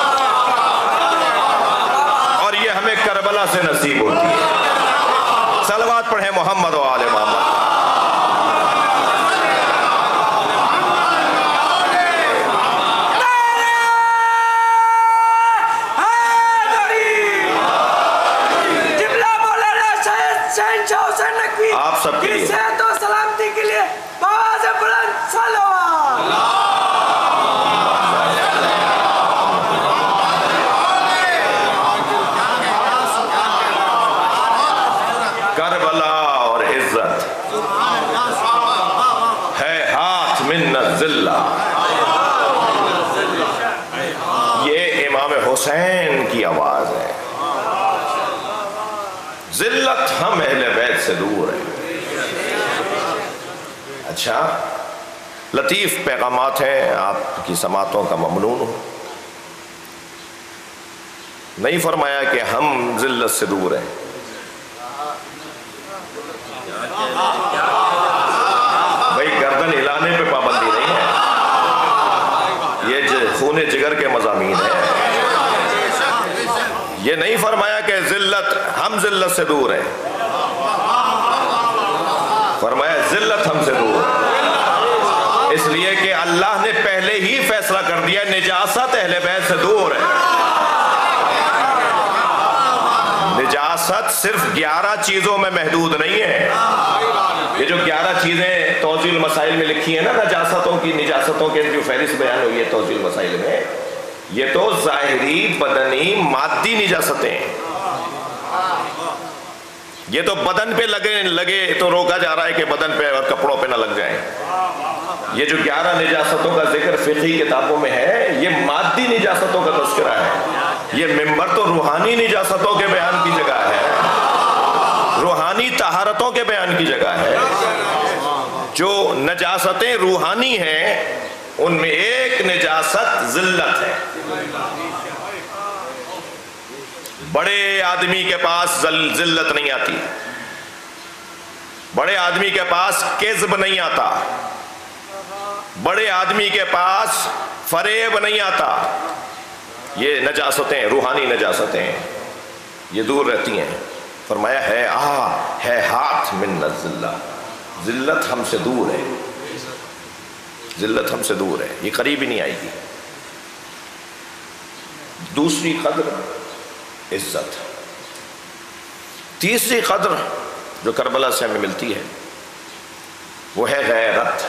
Speaker 2: اور یہ ہمیں کربلا سے نصیب ہوتی ہے۔ صلوات پڑھیں محمد و آل محمد۔ آپ سب کے لیے
Speaker 3: صحت و سلامتی کے لیے آواز بلند صلوات۔
Speaker 2: کربلا اور عزت ہے ہاتھ من الذلہ، یہ امام حسین کی آواز ہے۔ ذلت ہم اہل بیت سے دور ہیں۔ اچھا، لطیف پیغامات ہیں، آپ کی سماعتوں کا ممنون ہوں۔ نہیں فرمایا کہ ہم ذلت سے دور ہیں، بھئی گردن ہلانے پہ پابندی نہیں ہے، یہ خون جگر کے مضامین ہیں۔ یہ نہیں فرمایا کہ ذلت ہم ذلت سے دور ہیں، فرمایا ذلت ہم سے دور ہے، اس لیے کہ اللہ نے پہلے ہی فیصلہ کر دیا نجاست اہل بیت سے دور ہے۔ نجاست صرف گیارہ چیزوں میں محدود نہیں ہے۔ یہ جو گیارہ چیزیں توضیح المسائل میں لکھی ہیں نا، نجاستوں کی نجاستوں کے جو فہرست بیان ہوئی ہے توضیح المسائل میں، یہ تو ظاہری بدنی مادی نجاستیں ہیں۔ یہ تو بدن پہ لگے لگے تو روکا جا رہا ہے کہ بدن پہ اور کپڑوں پہ نہ لگ جائیں۔ یہ جو گیارہ نجاستوں کا ذکر فقہی کتابوں میں ہے، یہ مادی نجاستوں کا تذکرہ ہے۔ یہ منبر تو روحانی نجاستوں کے بیان کی جگہ ہے، روحانی طہارتوں کے بیان کی جگہ ہے۔ جو نجاستیں روحانی ہیں ان میں ایک نجاست ذلت ہے۔ بڑے آدمی کے پاس ذلت نہیں آتی، بڑے آدمی کے پاس کذب نہیں آتا، بڑے آدمی کے پاس فریب نہیں آتا. یہ نجاستیں، روحانی نجاستیں، یہ دور رہتی ہیں. فرمایا ہے آ ہے ہاتھ من الذلہ، ذلت ہم سے دور ہے، ذلت ہم سے دور ہے، یہ قریب ہی نہیں آئے گی. دوسری قدر عزت. تیسری قدر جو کربلا سے ہمیں ملتی ہے وہ ہے غیرت.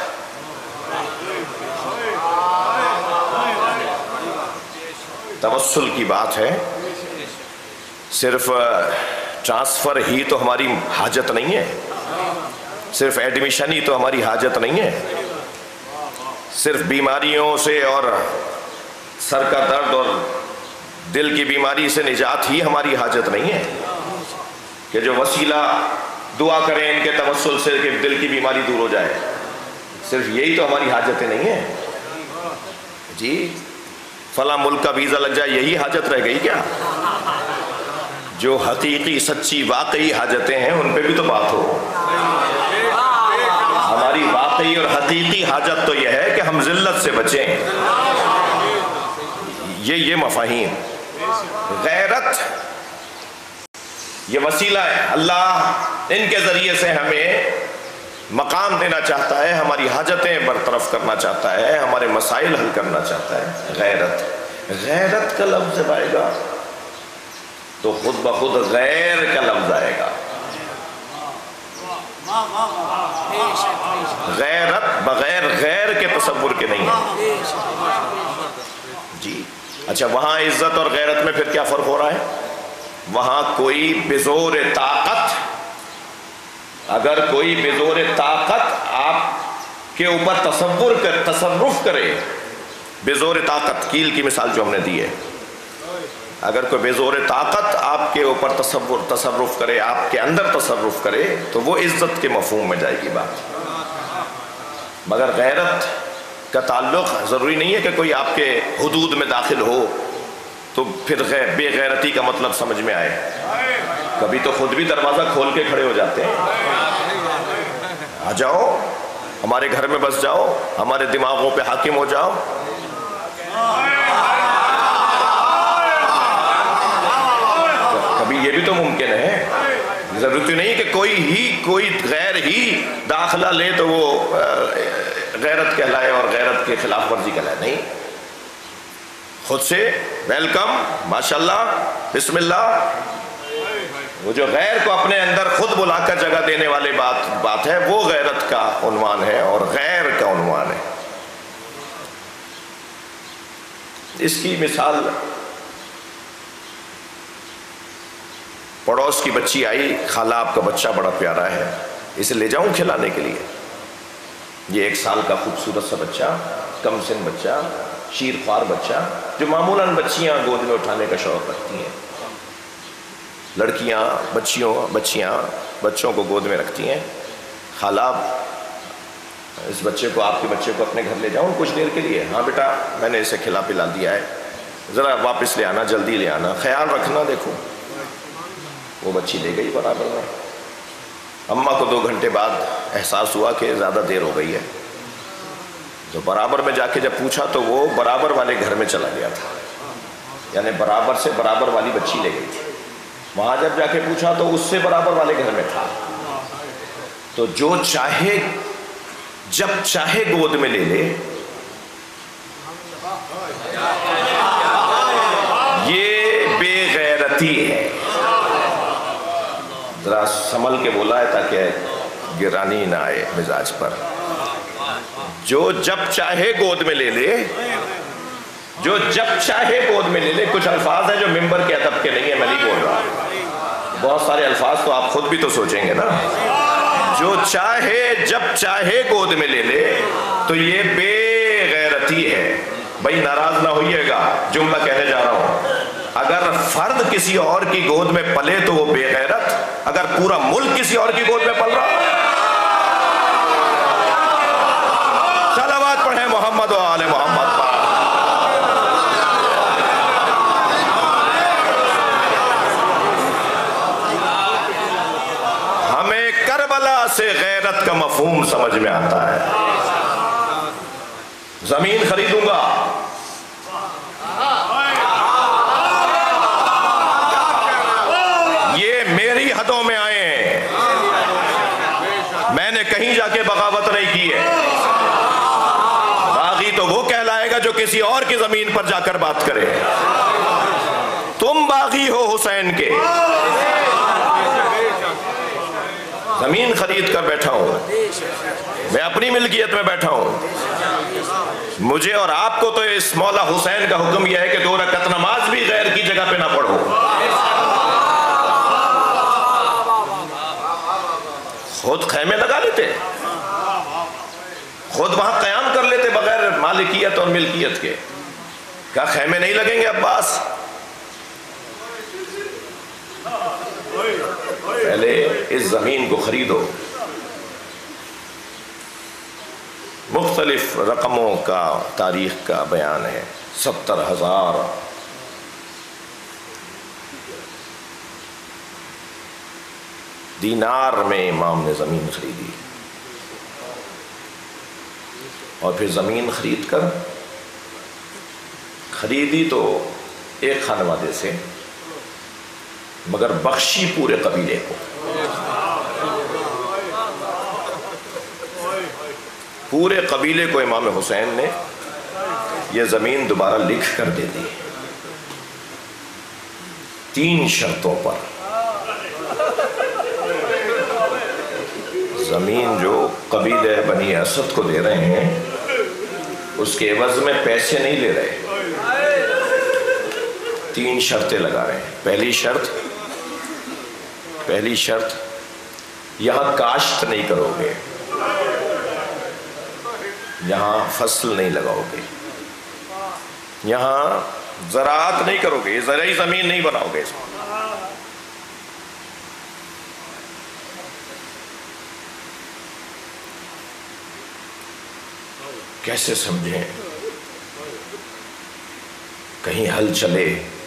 Speaker 2: توسل کی بات ہے، صرف ٹرانسفر ہی تو ہماری حاجت نہیں ہے، صرف ایڈمیشن ہی تو ہماری حاجت نہیں ہے، صرف بیماریوں سے اور سر کا درد اور دل کی بیماری سے نجات ہی ہماری حاجت نہیں ہے کہ جو وسیلہ دعا کریں ان کے توسل سے کہ دل کی بیماری دور ہو جائے. صرف یہی تو ہماری حاجتیں نہیں ہیں جی. فلاں ملک کا ویزا لگ جائے یہی حاجت رہ گئی کیا؟ جو حقیقی سچی واقعی حاجتیں ہیں ان پہ بھی تو بات ہو. ہماری واقعی اور حقیقی حاجت تو یہ ہے کہ ہم ذلت سے بچیں. یہ یہ مفاہیم. غیرت یہ وسیلہ ہے، اللہ ان کے ذریعے سے ہمیں مقام دینا چاہتا ہے، ہماری حاجتیں برطرف کرنا چاہتا ہے، ہمارے مسائل حل کرنا چاہتا ہے. غیرت غیرت کا لفظ جب آئے گا تو خود بخود غیر کا لفظ آئے گا. غیرت بغیر غیر کے تصور کے نہیں ہے جی. اچھا وہاں عزت اور غیرت میں پھر کیا فرق ہو رہا ہے؟ وہاں کوئی بزور طاقت، اگر کوئی بزور طاقت آپ کے اوپر تصور کر تصرف کرے، بزور طاقت کیل کی مثال جو ہم نے دی ہے، اگر کوئی بزور طاقت آپ کے اوپر تصور تصرف کرے، آپ کے اندر تصرف کرے تو وہ عزت کے مفہوم میں جائے گی بات. مگر غیرت کا تعلق ضروری نہیں ہے کہ کوئی آپ کے حدود میں داخل ہو تو پھر بے غیرتی کا مطلب سمجھ میں آئے. کبھی تو خود بھی دروازہ کھول کے کھڑے ہو جاتے ہیں. آ جاؤ ہمارے گھر میں بس جاؤ، ہمارے دماغوں پہ حاکم ہو جاؤ. کبھی یہ بھی تو ممکن ہے. ضرورت نہیں کہ کوئی ہی کوئی غیر ہی داخلہ لے تو وہ غیرت کہلائے اور غیرت کے خلاف ورزی کہلائے. نہیں، خود سے ویلکم، ماشاءاللہ، بسم اللہ. وہ جو غیر کو اپنے اندر خود بلا کر جگہ دینے والی بات بات ہے وہ غیرت کا عنوان ہے اور غیر کا عنوان ہے. اس کی مثال پڑوس کی بچی آئی، خالہ آپ کا بچہ بڑا پیارا ہے، اسے لے جاؤں کھلانے کے لیے. یہ ایک سال کا خوبصورت سا بچہ، کم سن بچہ، شیر خوار بچہ، جو معمولاً بچیاں گود میں اٹھانے کا شوق رکھتی ہیں. لڑکیاں بچیوں بچیاں بچوں کو گود میں رکھتی ہیں. خالہ اس بچے کو، آپ کے بچے کو اپنے گھر لے جاؤں کچھ دیر کے لیے؟ ہاں بیٹا میں نے اسے کھلا پلا دیا ہے، ذرا واپس لے آنا، جلدی لے آنا، خیال رکھنا. دیکھو وہ بچی لے گئی برابر میں. اماں کو دو گھنٹے بعد احساس ہوا کہ زیادہ دیر ہو گئی ہے، تو برابر میں جا کے جب پوچھا تو وہ برابر والے گھر میں چلا گیا تھا، یعنی برابر سے برابر والی بچی لے گئی تھی. وہاں جب جا کے پوچھا تو اس سے برابر والے گھر میں تھا. تو جو چاہے جب چاہے گود میں لے لے، یہ بے غیرتی ہے. ذرا سنبھل کے بولا ہے تاکہ گرانی نہ آئے مزاج پر. جو جب چاہے گود میں لے لے، جو جب چاہے گود میں لے لے. کچھ الفاظ ہیں جو ممبر کے ادب کے نہیں ہیں، میں نہیں بول رہا. بہت سارے الفاظ تو آپ خود بھی تو سوچیں گے نا. جو چاہے جب چاہے گود میں لے لے تو یہ بے غیرتی ہے. بھائی ناراض نہ ہوئیے گا، جملہ کہنے جا رہا ہوں. اگر فرد کسی اور کی گود میں پلے تو وہ بے غیرت، اگر پورا ملک کسی اور کی گود میں پل رہا. صلوات پڑھیں محمد و آل محمد پر. ذرا سے غیرت کا مفہوم سمجھ میں آتا ہے. زمین خریدوں گا، یہ میری حدوں میں آئے ہیں، میں نے کہیں جا کے بغاوت نہیں کی ہے. باغی تو وہ کہلائے گا جو کسی اور کی زمین پر جا کر بات کرے. تم باغی ہو حسین کے، زمین خرید کر بیٹھا ہوں، میں اپنی ملکیت میں بیٹھا ہوں. مجھے اور آپ کو تو اس مولا حسین کا حکم یہ ہے کہ دو رکعت نماز بھی غیر کی جگہ پہ نہ پڑھو. خود خیمے لگا لیتے، خود وہاں قیام کر لیتے بغیر مالکیت اور ملکیت کے. کیا خیمے نہیں لگیں گے عباس؟ پہلے اس زمین کو خریدو. مختلف رقموں کا تاریخ کا بیان ہے. ستر ہزار دینار میں امام نے زمین خریدی، اور پھر زمین خرید کر خریدی تو ایک خانوادے سے، مگر بخشی پورے قبیلے کو. پورے قبیلے کو امام حسین نے یہ زمین دوبارہ لکھ کر دے دی، تین شرطوں پر. زمین جو قبیلے بنی اسد کو دے رہے ہیں اس کے عوض میں پیسے نہیں لے رہے، تین شرطیں لگا رہے ہیں. پہلی شرط پہلی شرط یہاں کاشت نہیں کرو گے، یہاں فصل نہیں لگاؤ گے، یہاں زراعت نہیں کرو گے، زرعی زمین نہیں بناؤ گے. کیسے سمجھیں؟ کہیں ہل چلے،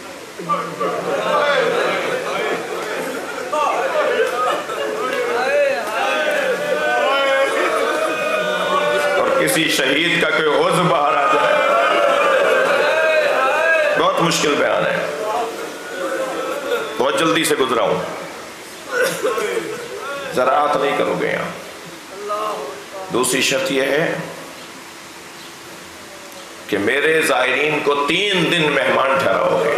Speaker 2: اور کسی شہید کا کوئی عضو باہر آ جائے. بہت مشکل بیان ہے، بہت جلدی سے گزرا ہوں. زراعت نہیں کرو گے یہاں. دوسری شرط یہ ہے کہ میرے زائرین کو تین دن مہمان ٹھہراؤ گے.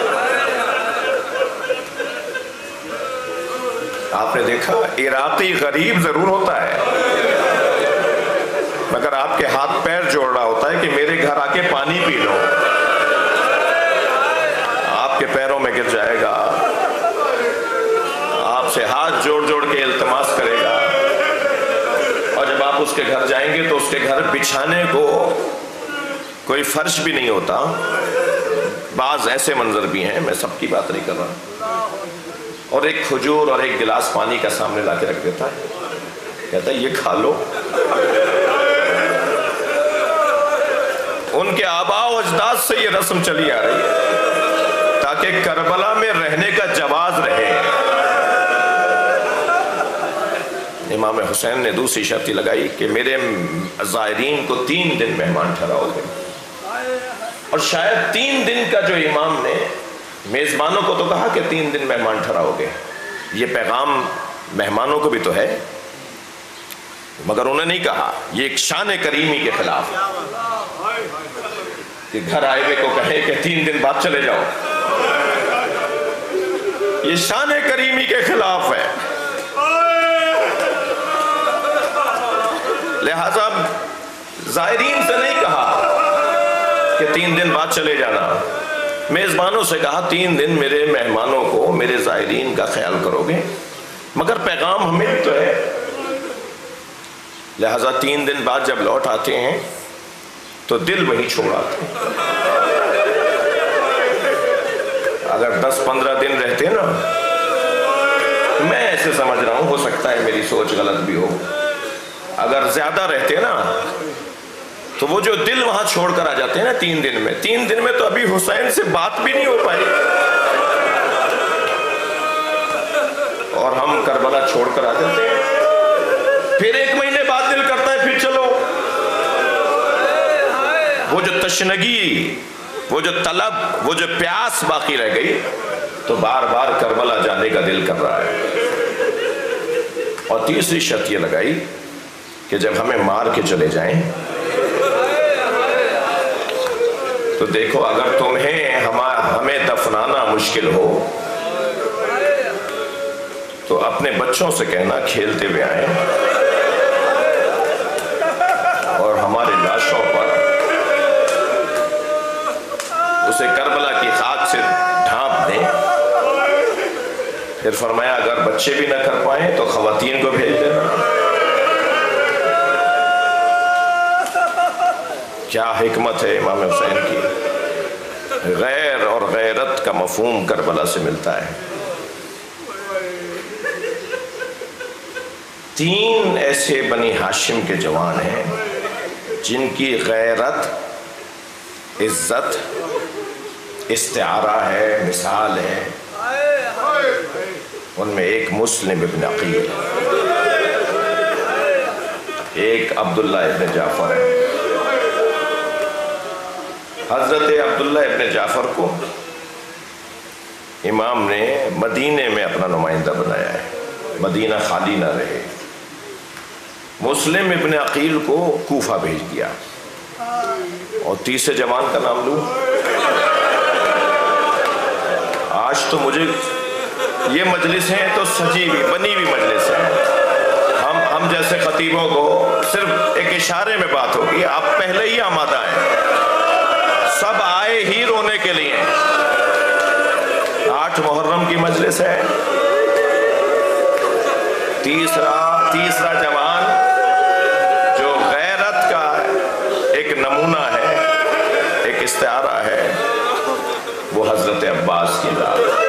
Speaker 2: آپ نے دیکھا عراقی غریب ضرور ہوتا ہے، مگر آپ کے ہاتھ پیر جوڑ رہا ہوتا ہے کہ میرے گھر آ کے پانی پی لو. آپ کے پیروں میں گر جائے گا، آپ سے ہاتھ جوڑ جوڑ کے التماس کرے گا، اور جب آپ اس کے گھر جائیں گے تو اس کے گھر بچھانے کو کوئی فرش بھی نہیں ہوتا. بعض ایسے منظر بھی ہیں، میں سب کی بات نہیں کر رہا. اور ایک کھجور اور ایک گلاس پانی کا سامنے لا کے رکھ دیتا ہے، کہتا ہے یہ کھا لو. ان کے آباء و اجداد سے یہ رسم چلی آ رہی ہے تاکہ کربلا میں رہنے کا جواز رہے. امام حسین نے دوسری شرط لگائی کہ میرے زائرین کو تین دن مہمان ٹھہراؤ گے. اور شاید تین دن کا جو امام نے میزبانوں کو تو کہا کہ تین دن مہمان ٹھہراؤ گے، یہ پیغام مہمانوں کو بھی تو ہے، مگر انہوں نے نہیں کہا. یہ ایک شان کریمی کے خلاف کہ گھر آئے ہوئے کو کہے کہ تین دن بعد چلے جاؤ. یہ شان کریمی کے خلاف ہے. لہذا زائرین سے نہیں کہا کہ تین دن بعد چلے جانا، میزبانوں سے کہا تین دن میرے مہمانوں کو، میرے زائرین کا خیال کرو گے، مگر پیغام ہمیں بھی تو ہے. لہذا تین دن بعد جب لوٹ آتے ہیں تو دل وہیں چھوڑ آتے ہیں. اگر دس پندرہ دن رہتے نا، میں ایسے سمجھ رہا ہوں، ہو سکتا ہے میری سوچ غلط بھی ہو، اگر زیادہ رہتے نا تو وہ جو دل وہاں چھوڑ کر آ جاتے ہیں نا تین دن میں، تین دن میں تو ابھی حسین سے بات بھی نہیں ہو پائی، اور ہم کربلا چھوڑ کر آ جاتے ہیں. پھر ایک مہینے بعد دل کرتا ہے پھر چلو. وہ جو تشنگی، وہ جو طلب، وہ جو پیاس باقی رہ گئی تو بار بار کربلا جانے کا دل کر رہا ہے. اور تیسری شرط یہ لگائی کہ جب ہمیں مار کے چلے جائیں تو دیکھو اگر تمہیں ہمیں دفنانا مشکل ہو تو اپنے بچوں سے کہنا کھیلتے ہوئے آئیں اور ہمارے لاشوں پر اسے کربلا کی خاک سے ڈھانپ دیں. پھر فرمایا اگر بچے بھی نہ کر پائیں تو خواتین کو بھیج دینا. کیا حکمت ہے امام حسین کی. غیر اور غیرت کا مفہوم کربلا سے ملتا ہے. تین ایسے بنی ہاشم کے جوان ہیں جن کی غیرت، عزت، استعارہ ہے، مثال ہے. ان میں ایک مسلم ابن عقیل، ایک عبداللہ ابن جعفر ہے. حضرت عبداللہ ابن جعفر کو امام نے مدینے میں اپنا نمائندہ بنایا ہے، مدینہ خالی نہ رہے. مسلم ابن عقیل کو کوفہ بھیج دیا. اور تیسرے جوان کا نام لوں. آج تو مجھے یہ مجلس ہیں تو سجی ہوئی بنی ہوئی مجلس ہے. ہم ہم جیسے خطیبوں کو صرف ایک اشارے میں بات ہوگی. آپ پہلے ہی آمادہ ہیں، سب آئے ہی رونے کے لیے. آٹھ محرم کی مجلس ہے. تیسرا تیسرا جوان جو غیرت کا ایک نمونہ ہے، ایک استعارہ ہے، وہ حضرت عباس کی ذات.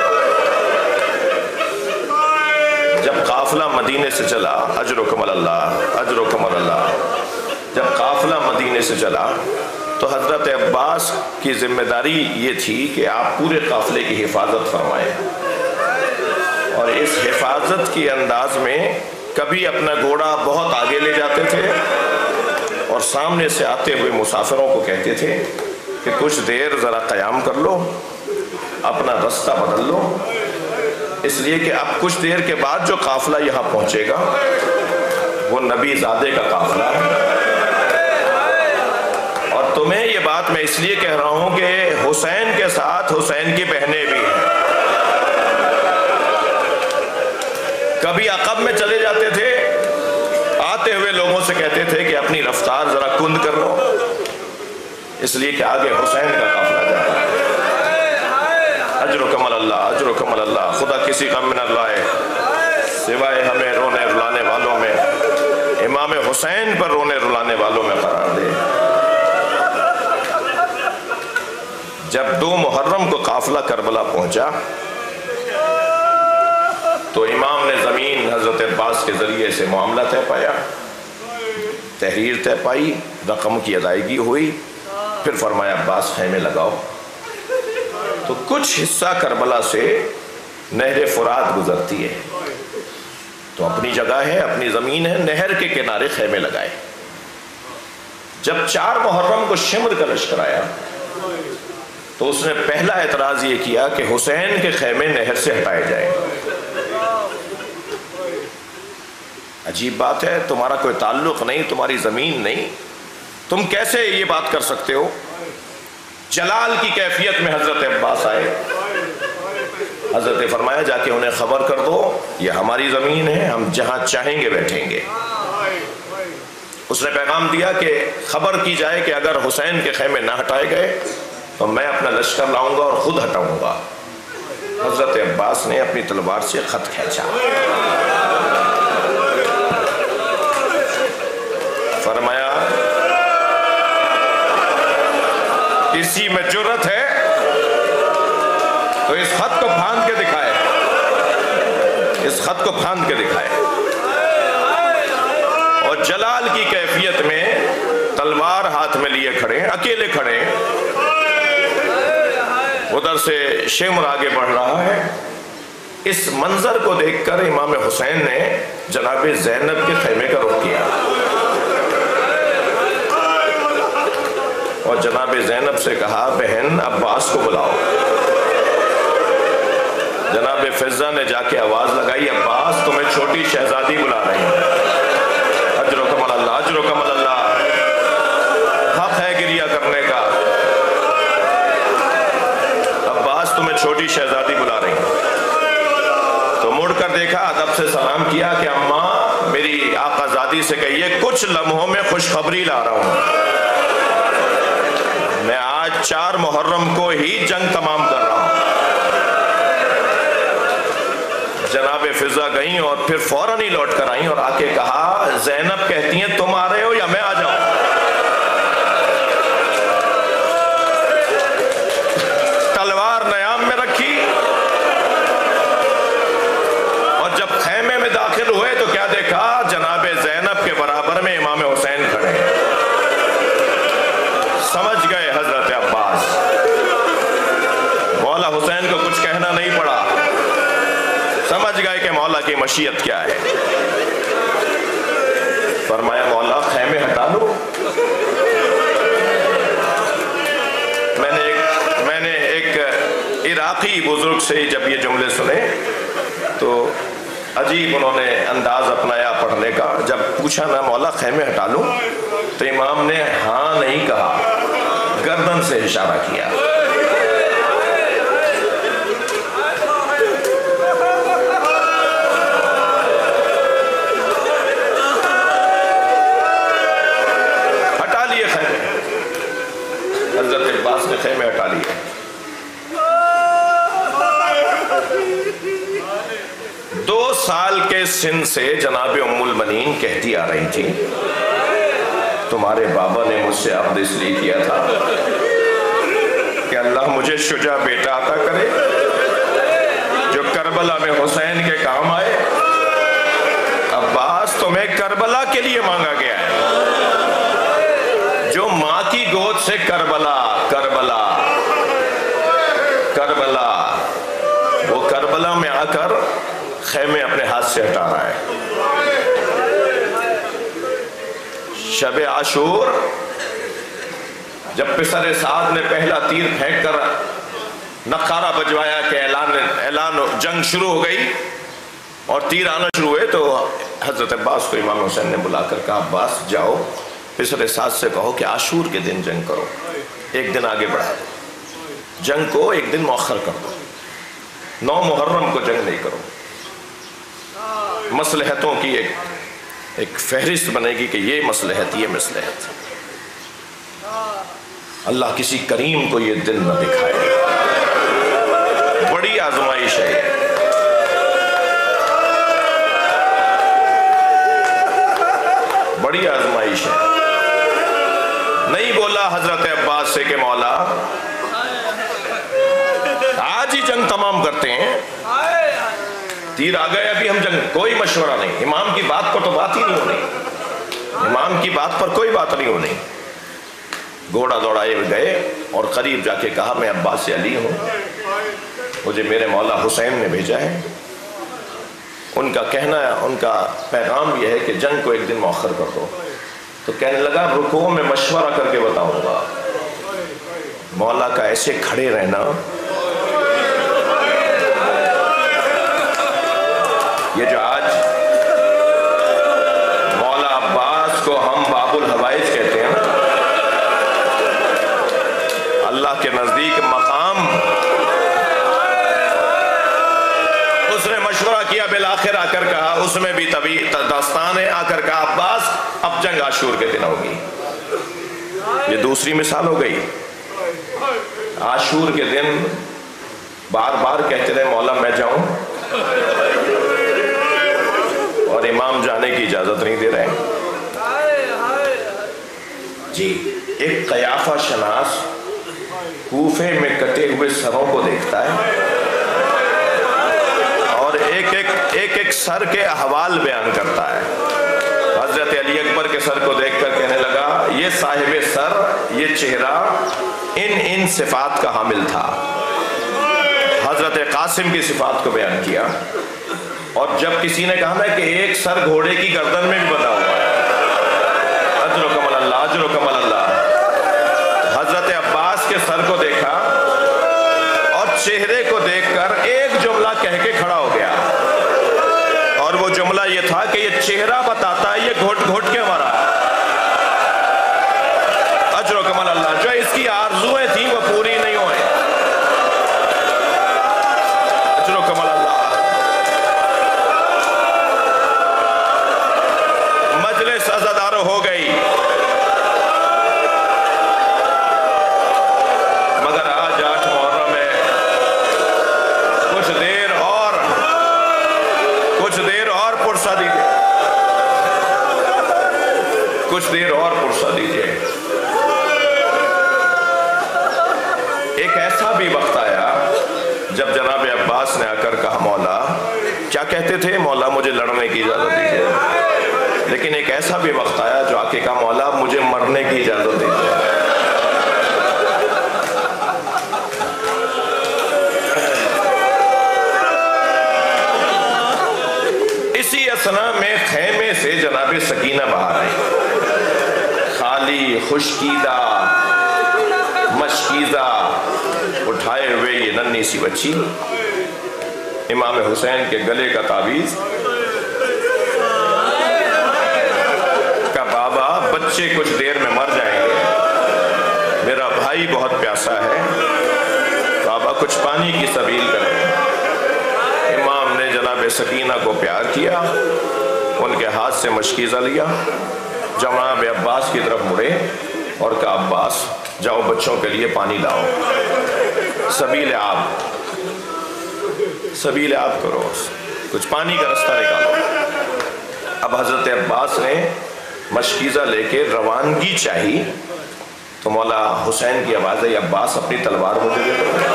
Speaker 2: جب قافلہ مدینے سے چلا، اجرکم اللہ اجرکم اللہ، جب قافلہ مدینے سے چلا تو حضرت عباس کی ذمہ داری یہ تھی کہ آپ پورے قافلے کی حفاظت فرمائیں. اور اس حفاظت کی انداز میں کبھی اپنا گھوڑا بہت آگے لے جاتے تھے اور سامنے سے آتے ہوئے مسافروں کو کہتے تھے کہ کچھ دیر ذرا قیام کر لو، اپنا رستہ بدل لو، اس لیے کہ اب کچھ دیر کے بعد جو قافلہ یہاں پہنچے گا وہ نبی زادے کا قافلہ ہے. اور تمہیں یہ بات میں اس لیے کہہ رہا ہوں کہ حسین کے ساتھ حسین کی بہنیں بھی ہیں. کبھی عقب میں چلے جاتے تھے، آتے ہوئے لوگوں سے کہتے تھے کہ اپنی رفتار ذرا کند کر لو، اس لیے کہ آگے حسین کا قافلہ جاتا ہے. اجرکم اللہ اجرکم اللہ. خدا کسی غم میں نہ لائے سوائے ہمیں رونے رلانے والوں میں، امام حسین پر رونے رلانے والوں میں قرار دے. جب دو محرم کو قافلہ کربلا پہنچا تو امام نے زمین حضرت عباس کے ذریعے سے معاملہ طے پایا، تحریر طے پائی، رقم کی ادائیگی ہوئی. پھر فرمایا عباس خیمے لگاؤ. تو کچھ حصہ کربلا سے نہر فرات گزرتی ہے، تو اپنی جگہ ہے، اپنی زمین ہے، نہر کے کنارے خیمے لگائے. جب چار محرم کو شمر کا لشکر آیا تو اس نے پہلا اعتراض یہ کیا کہ حسین کے خیمے نہر سے ہٹائے جائیں. عجیب بات ہے، تمہارا کوئی تعلق نہیں، تمہاری زمین نہیں، تم کیسے یہ بات کر سکتے ہو؟ جلال کی کیفیت میں حضرت عباس آئے. حضرت نے فرمایا جا کے انہیں خبر کر دو یہ ہماری زمین ہے، ہم جہاں چاہیں گے بیٹھیں گے. اس نے پیغام دیا کہ خبر کی جائے کہ اگر حسین کے خیمے نہ ہٹائے گئے تو میں اپنا لشکر لاؤں گا اور خود ہٹاؤں گا. حضرت عباس نے اپنی تلوار سے خط کھینچا، فرمایا کسی میں جرت ہے تو اس خط کو پھاند کے دکھائے، اس خط کو پھاند کے دکھائے. اور جلال کی کیفیت میں تلوار ہاتھ میں لیے کھڑے، اکیلے کھڑے. ادھر سے شمر آگے بڑھ رہا ہے، اس منظر کو دیکھ کر امام حسین نے جناب زینب کے خیمے کا رخ کیا اور جناب زینب سے کہا بہن عباس کو بلاؤ. جناب فضہ نے جا کے آواز لگائی عباس تمہیں چھوٹی شہزادی بلا رہی ہیں. اجرکم اللہ اجرکم اللہ، حق ہے گریہ کرنے کا. عباس تمہیں چھوٹی شہزادی بلا رہی ہیں. تو مڑ کر دیکھا، ادب سے سلام کیا کہ اماں میری آقا زادی سے کہیے کچھ لمحوں میں خوشخبری لا رہا ہوں. میں آج چار محرم کو ہی جنگ تمام کر رہا ہوں. جناب فضہ گئیں اور پھر فوراً ہی لوٹ کر آئیں اور آ کے کہا زینب کہتی ہیں تم آ رہے ہو یا میں آ جاؤں؟ تلوار نیام میں رکھی اور جب خیمے میں داخل ہوئے تو کیا دیکھا؟ جناب زینب کے برابر میں امام حسین کھڑے. سمجھ گئے حضرت عباس. مولا حسین کو کچھ کہنا نہیں پڑا، سمجھ گئے کہ مولا کی مشیت کیا ہے. فرمایا مولا خیمے ہٹا لو. میں نے ایک میں نے ایک عراقی بزرگ سے جب یہ جملے سنے تو عجیب انہوں نے انداز اپنایا پڑھنے کا. جب پوچھا نا مولا خیمے ہٹا لوں تو امام نے ہاں نہیں کہا، گردن سے اشارہ کیا. ہٹا لیے خیمے، حضرت عباس نے خیمے ہٹا لیے. دو سال کے سن سے جناب ام المنین کہتی آ رہی تھی تمہارے بابا نے مجھ سے عقد اس لیے کیا تھا کہ اللہ مجھے شجاع بیٹا عطا کرے جو کربلا میں حسین کے کام آئے. عباس تمہیں کربلا کے لیے مانگا گیا ہے. جو ماں کی گود سے کربلا کربلا کربلا وہ کربلا میں آ کر خیمے اپنے ہاتھ سے ہٹا رہا ہے. شب عاشور جب پسر سعد نے پہلا تیر پھینک کر نقارہ بجوایا کہ اعلان اعلان جنگ شروع ہو گئی اور تیر آنا شروع ہوئے تو حضرت عباس کو امام حسین نے بلا کر کہا عباس جاؤ پسر سعد سے کہو کہ عاشور کے دن جنگ کرو، ایک دن آگے بڑھا دو. جنگ کو ایک دن مؤخر کر دو، نو محرم کو جنگ نہیں کرو. مصلحتوں کی ایک ایک فہرست بنے گی کہ یہ مصلحت یہ مصلحت. اللہ کسی کریم کو یہ دن نہ دکھائے. بڑی آزمائش ہے. بڑی آزمائش ہے. نہیں بولا حضرت عباس سے کہ مولا آج ہی جنگ تمام کرتے ہیں، تیر آ گئے ابھی ہم جنگ. کوئی مشورہ نہیں. امام کی بات پر تو بات ہی نہیں ہونی. امام کی بات پر کوئی بات نہیں ہونی. گھوڑا دوڑائے گئے اور قریب جا کے کہا میں عباس علی ہوں، مجھے میرے مولا حسین نے بھیجا ہے. ان کا کہنا ان کا پیغام یہ ہے کہ جنگ کو ایک دن مؤخر کر دو. تو کہنے لگا رکوع میں مشورہ کر کے بتاؤں گا. مولا کا ایسے کھڑے رہنا، یہ جو آج مولا عباس کو ہم باب الحوائج کہتے ہیں نا، اللہ کے نزدیک مقام، اس نے مشورہ کیا بالآخر آ کر کہا، اس میں بھی طبی داستان ہے، آ کر کہا عباس اب جنگ عاشور کے دن ہوگی. یہ دوسری مثال ہو گئی. عاشور کے دن بار بار کہتے رہے مولا میں جاؤں اور امام جانے کی اجازت نہیں دے رہے. جی ایک قیافہ شناس کوفے میں کٹے ہوئے سروں کو دیکھتا ہے اور ایک ایک ایک ایک سر کے احوال بیان کرتا ہے. حضرت علی اکبر کے سر کو دیکھ کر کہنے لگا یہ صاحب سر، یہ چہرہ ان ان صفات کا حامل تھا. حضرت قاسم کی صفات کو بیان کیا، اور جب کسی نے کہا نا کہ ایک سر گھوڑے کی گردن میں بھی بندھا ہوا ہے، اجر و کمل اللہ، اجر و کمل اللہ، حضرت عباس کے سر کو دیکھا اور چہرے کو دیکھ کر ایک جملہ کہہ کے کھڑا ہو گیا، اور وہ جملہ یہ تھا کہ یہ چہرہ بتاتا ہے یہ گھٹ گھٹ کے مرا ہے۔ اجر و کمل اللہ، جو اس کی آرزویں تھیں وہ پوری نہیں ہوئے، اجر و کمل اللہ۔ مجلس عزادار ہو گئی، مگر آج آٹھ محرم ہے، کچھ دیر اور کچھ دیر اور پرسہ دیجئے، کچھ دیر اور پرسہ دیجئے۔ ایک ایسا بھی وقت آیا جب جناب عباس نے آ کر کہا مولا، کیا کہتے تھے؟ مولا مجھے لڑنے کی اجازت دیجئے، لیکن ایک ایسا بھی وقت آیا جو آ کے کہا مولا مجھے مرنے کی اجازت دیجئے۔ اسی اثنا میں خیمے سے جناب سکینہ باہر آئی، خالی خشکیدہ مشکیزہ اٹھائے ہوئے یہ ننھی سی بچی، امام حسین کے گلے کا تعویذ، کا بابا بچے کچھ دیر میں مر جائیں گے، میرا بھائی بہت پیاسا ہے، بابا کچھ پانی کی سبیل کریں۔ امام نے جناب سکینہ کو پیار کیا، ان کے ہاتھ سے مشکیزہ لیا، جناب عباس کی طرف مڑے اور کہا عباس جاؤ بچوں کے لیے پانی لاؤ، سبیل آپ سبیل آپ کرو، کچھ پانی کا رستہ نکالو۔ اب حضرت عباس نے مشکیزہ لے کے روانگی چاہی تو مولا حسین کی آواز ہے عباس اپنی تلوار مجھے دے دو۔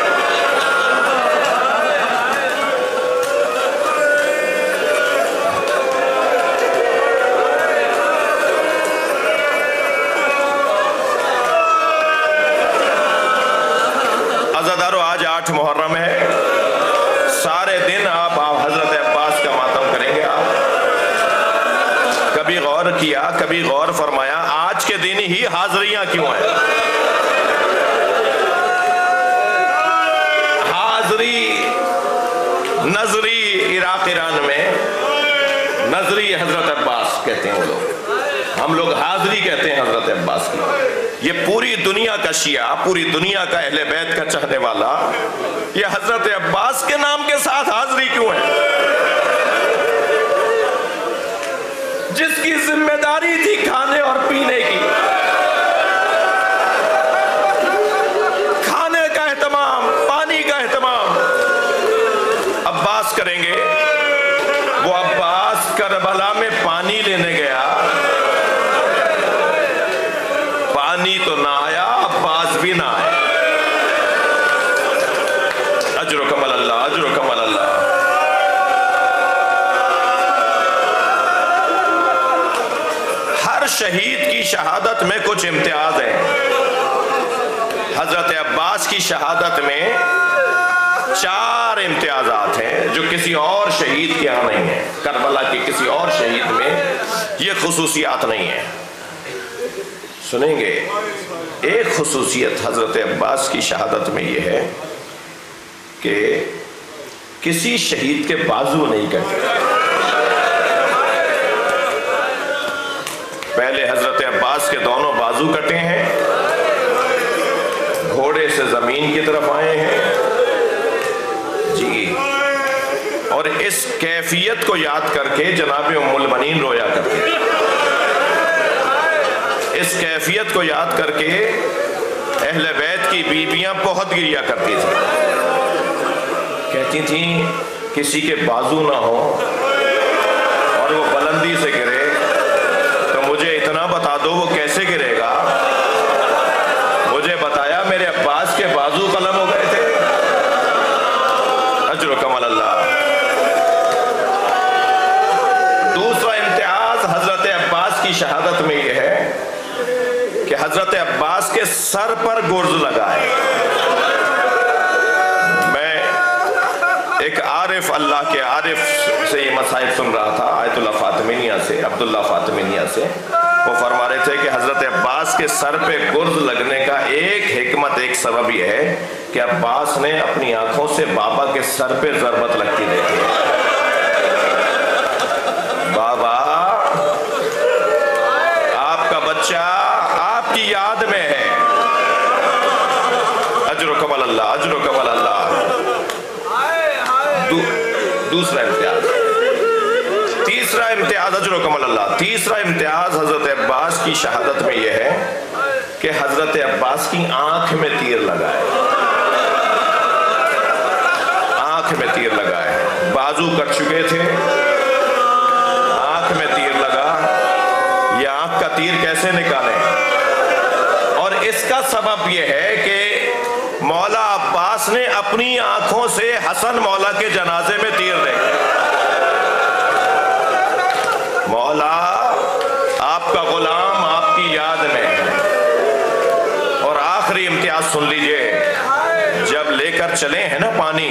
Speaker 2: عزادارو آج آٹھ محرم ہے، سارے دن آپ آپ حضرت عباس کا ماتم کریں گے۔ آپ کبھی غور کیا، کبھی غور فرمایا آج کے دن ہی حاضریاں کیوں ہیں؟ حاضری نظری عراق ایران میں نظری حضرت عباس کہتے ہیں وہ لوگ، ہم لوگ حاضری کہتے ہیں حضرت عباس کی۔ یہ پوری دنیا کا شیعہ، پوری دنیا کا اہل بیت کا چاہنے والا، یہ حضرت عباس کے نام کے ساتھ حاضری کیوں ہے؟ جس کی ذمہ داری تھی کھانے اور پینے کی، کھانے کا اہتمام، پانی کا اہتمام عباس کریں گے۔ وہ عباس کربلا میں پانی لینے گیا، پانی تو نہ آیا، عباس بھی نہ آیا۔ اجر و کمل اللہ، اجر و کمل اللہ۔ ہر شہید کی شہادت میں کچھ امتیاز ہیں۔ حضرت عباس کی شہادت میں چار امتیازات ہیں جو کسی اور شہید کے یہاں نہیں ہیں، کربلا کے کسی اور شہید میں یہ خصوصیات نہیں ہیں۔ سنیں گے، ایک خصوصیت حضرت عباس کی شہادت میں یہ ہے کہ کسی شہید کے بازو نہیں کٹے۔ پہلے حضرت عباس کے دونوں بازو کٹے ہیں، گھوڑے سے زمین کی طرف آئے ہیں جی، اور اس کیفیت کو یاد کر کے جناب ام المؤمنین رویا کرتے ہیں۔ اس کیفیت کو یاد کر کے اہل بیت کی بیویاں بہت گریا کرتی تھیں، کہتی تھیں کسی کے بازو نہ ہو اور وہ بلندی سے گرے تو مجھے اتنا بتا دو وہ کیسے گرے گا۔ مجھے بتایا میرے عباس کے بازو قلم ہو گئے تھے۔ اجر و کمل اللہ۔ دوسرا امتیاز حضرت عباس کی شہادت میں یہ ہے کہ حضرت عباس کے سر پر گرز لگا ہے۔ میں عارف اللہ کے عارف سے یہ مسائل سن رہا تھا، آیت اللہ فاطمیہ سے، عبداللہ فاطمیہ سے، وہ فرما رہے تھے کہ حضرت عباس کے سر پہ گرز لگنے کا ایک حکمت، ایک سبب یہ ہے کہ عباس نے اپنی آنکھوں سے بابا کے سر پہ ضربت لگتی دیکھی ہے۔ بابا آپ کا بچہ آپ کی یاد میں ہے، اجرکم اللہ، اجرکم اللہ۔ دو دوسرا امتیاز، تیسرا امتیاز اجرکم اللہ، تیسرا امتیاز حضرت عباس کی شہادت میں یہ ہے کہ حضرت عباس کی آنکھ میں تیر لگا ہے، آنکھ میں تیر لگا ہے، بازو کٹ چکے تھے، آنکھ میں تیر لگا، یہ آنکھ کا تیر کیسے نکالیں؟ اور اس کا سبب یہ ہے کہ مولا عباس نے اپنی آنکھوں سے حسن مولا کے جنازے میں تیر دیکھا۔ مولا آپ کا غلام آپ کی یاد میں ہے۔ اور آخری امتیاز سن لیجئے، جب لے کر چلے ہیں نا پانی،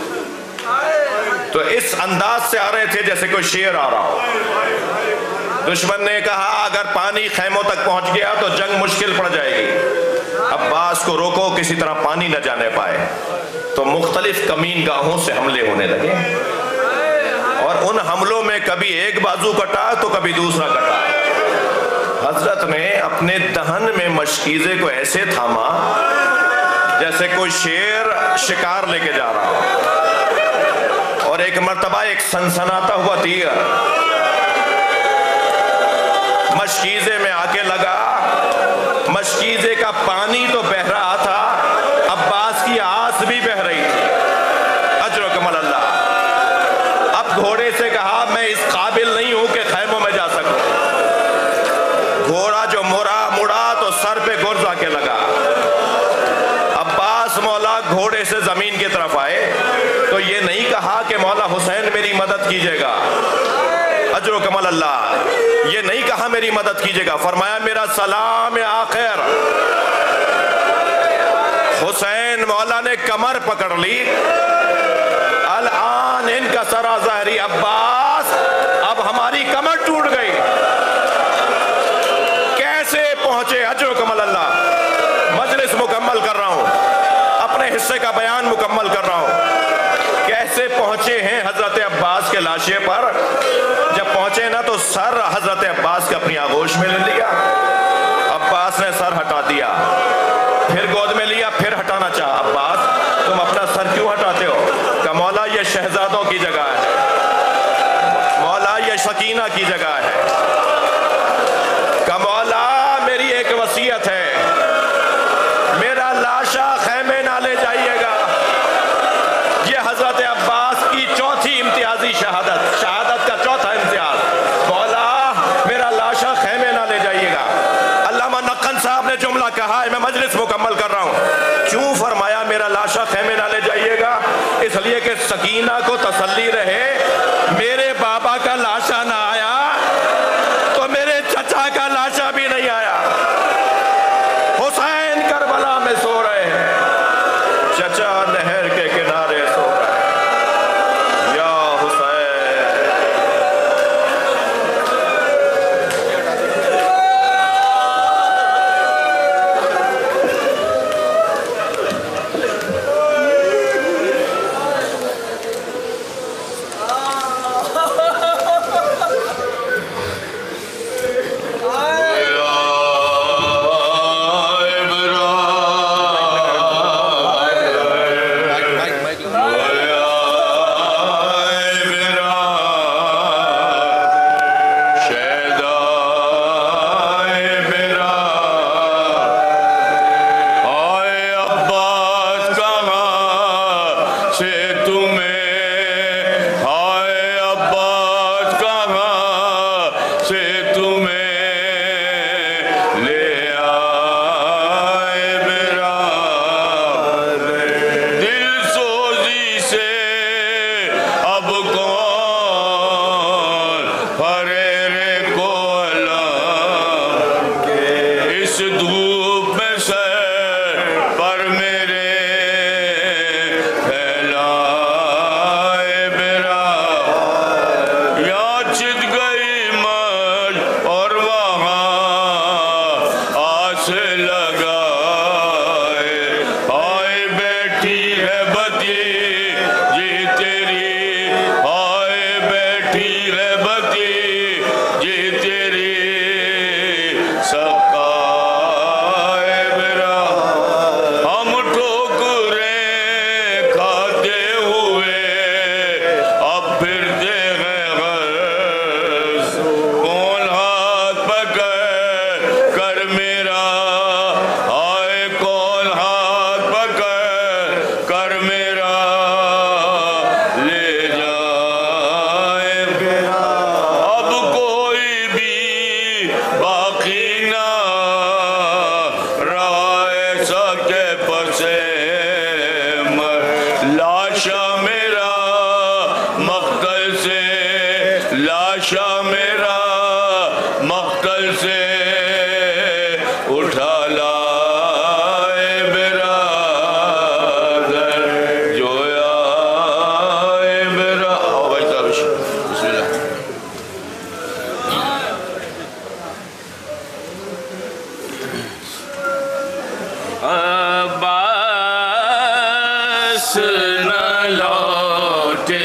Speaker 2: تو اس انداز سے آ رہے تھے جیسے کوئی شیر آ رہا ہو۔ دشمن نے کہا اگر پانی خیموں تک پہنچ گیا تو جنگ مشکل پڑ جائے گی، عباس کو روکو کسی طرح پانی نہ جانے پائے۔ تو مختلف کمین گاہوں سے حملے ہونے لگے، اور ان حملوں میں کبھی ایک بازو کٹا تو کبھی دوسرا کٹا۔ حضرت نے اپنے دہن میں مشکیزے کو ایسے تھاما جیسے کوئی شیر شکار لے کے جا رہا ہو، اور ایک مرتبہ ایک سنسناتا ہوا تیر مشکیزے میں آ کے لگا۔ مشکیزے کا پانی تو بہہ رہا تھا، عباس کی آس بھی بہہ رہی تھی، اجرکم اللہ۔ اب گھوڑے سے کہا میں اس قابل نہیں ہوں کہ خیموں میں جا سکوں۔ گھوڑا جو مرا مڑا تو سر پہ گرز آ کے لگا۔ عباس مولا گھوڑے سے زمین کی طرف آئے تو یہ نہیں کہا کہ مولا حسین میری مدد کیجیے گا، اجرکم اللہ، یہ نہیں کہا میری مدد کیجیے گا، فرمایا میرا سلام آخر۔ حسین مولا نے کمر پکڑ لی، الان ان کا سرا ظاہری، عباس اب ہماری کمر ٹوٹ گئی۔ کیسے پہنچے؟ اجرکم اللہ، مجلس مکمل کر رہا ہوں، اپنے حصے کا بیان مکمل کر رہا ہوں۔ کیسے پہنچے ہیں حضرت عباس کے لاشے پر؟ جب پہنچے نا تو سر حضرت عباس کے اپنی آغوش میں لے لیا، عباس نے سر ہٹا دیا، پھر گود میں لیا، پھر ہٹانا چاہا۔ عباس تم اپنا سر کیوں ہٹاتے ہو؟ کہ مولا یہ شہزادوں کی جگہ ہے، مولا یہ سکینہ کی جگہ ہے، کہ مولا میری ایک وصیت ہے، میرا لاشا خیمے نہ لے جائیے گا۔ یہ حضرت عباس کی چوتھی امتیازی شہادت، شہادت کا چوتھا امتیاز، مولا میرا لاشا خیمے نہ لے جائیے گا۔ علامہ نقن صاحب نے جملہ کہا ہے، میں مجلس مکمل کر رہا ہوں، کیوں فرمایا میرا لاشا خیمے نہ لے جائیے گا؟ اس لیے کہ سکینہ کو تسلی رہے، میرے بابا کا لاشا نہ آیا تو میرے چچا کا لاشا بھی نہیں آیا۔ حسین کربلا میں سو رہے ہیں، چچا نہر کے کنارے سو رہے ہیں، یا حسین۔
Speaker 1: پر میرے پھیلا
Speaker 4: تیری آئے بیٹھی ہے بتی جی تیری سقائے میرا ہم ٹھوکریں کھاتے ہوئے اب پھرتے ہیں غرض کون ہاتھ پکڑ کر میرا آئے کون ہاتھ پکڑ کر میرا لے جائے میرا اب کوئی بھی باقی نہ رہا ایسا کہ پسے مر لاشا میرا مقتل سے لاشا میرا مقتل سے اٹھا لائے میرا در جویا اے میرا آؤ بھائی صاحب بسم اللہ عباس نہ لوٹے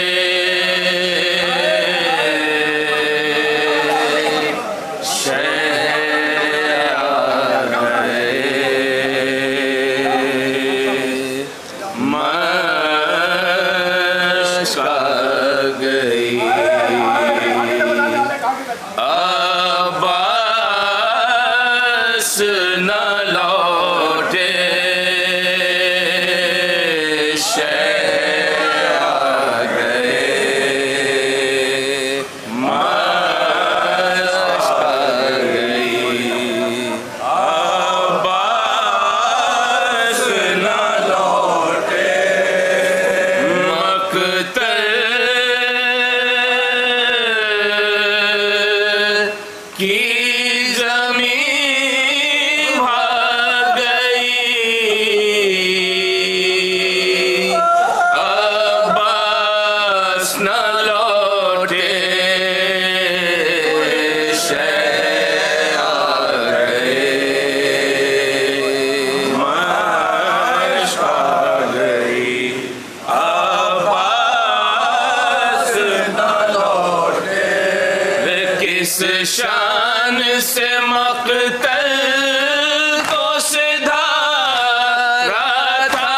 Speaker 4: شان سے مقتل کو سدھارا تھا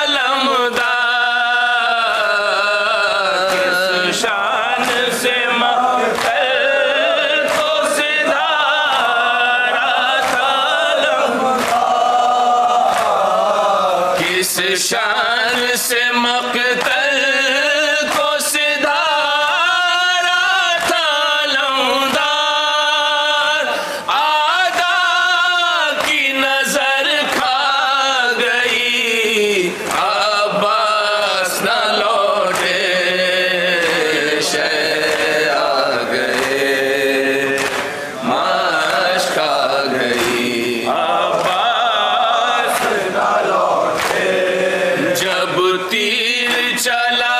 Speaker 4: لمدار کس شان سے مقتل کو سدھارا تھا لمدار کس شان سے مقتل کو سدھارا تھا لمدار آدھا کی نظر کھا گئی عباس نہ لوٹے شہ آ گئے مشق آ گئی عباس نہ لوٹے جب تیر چلا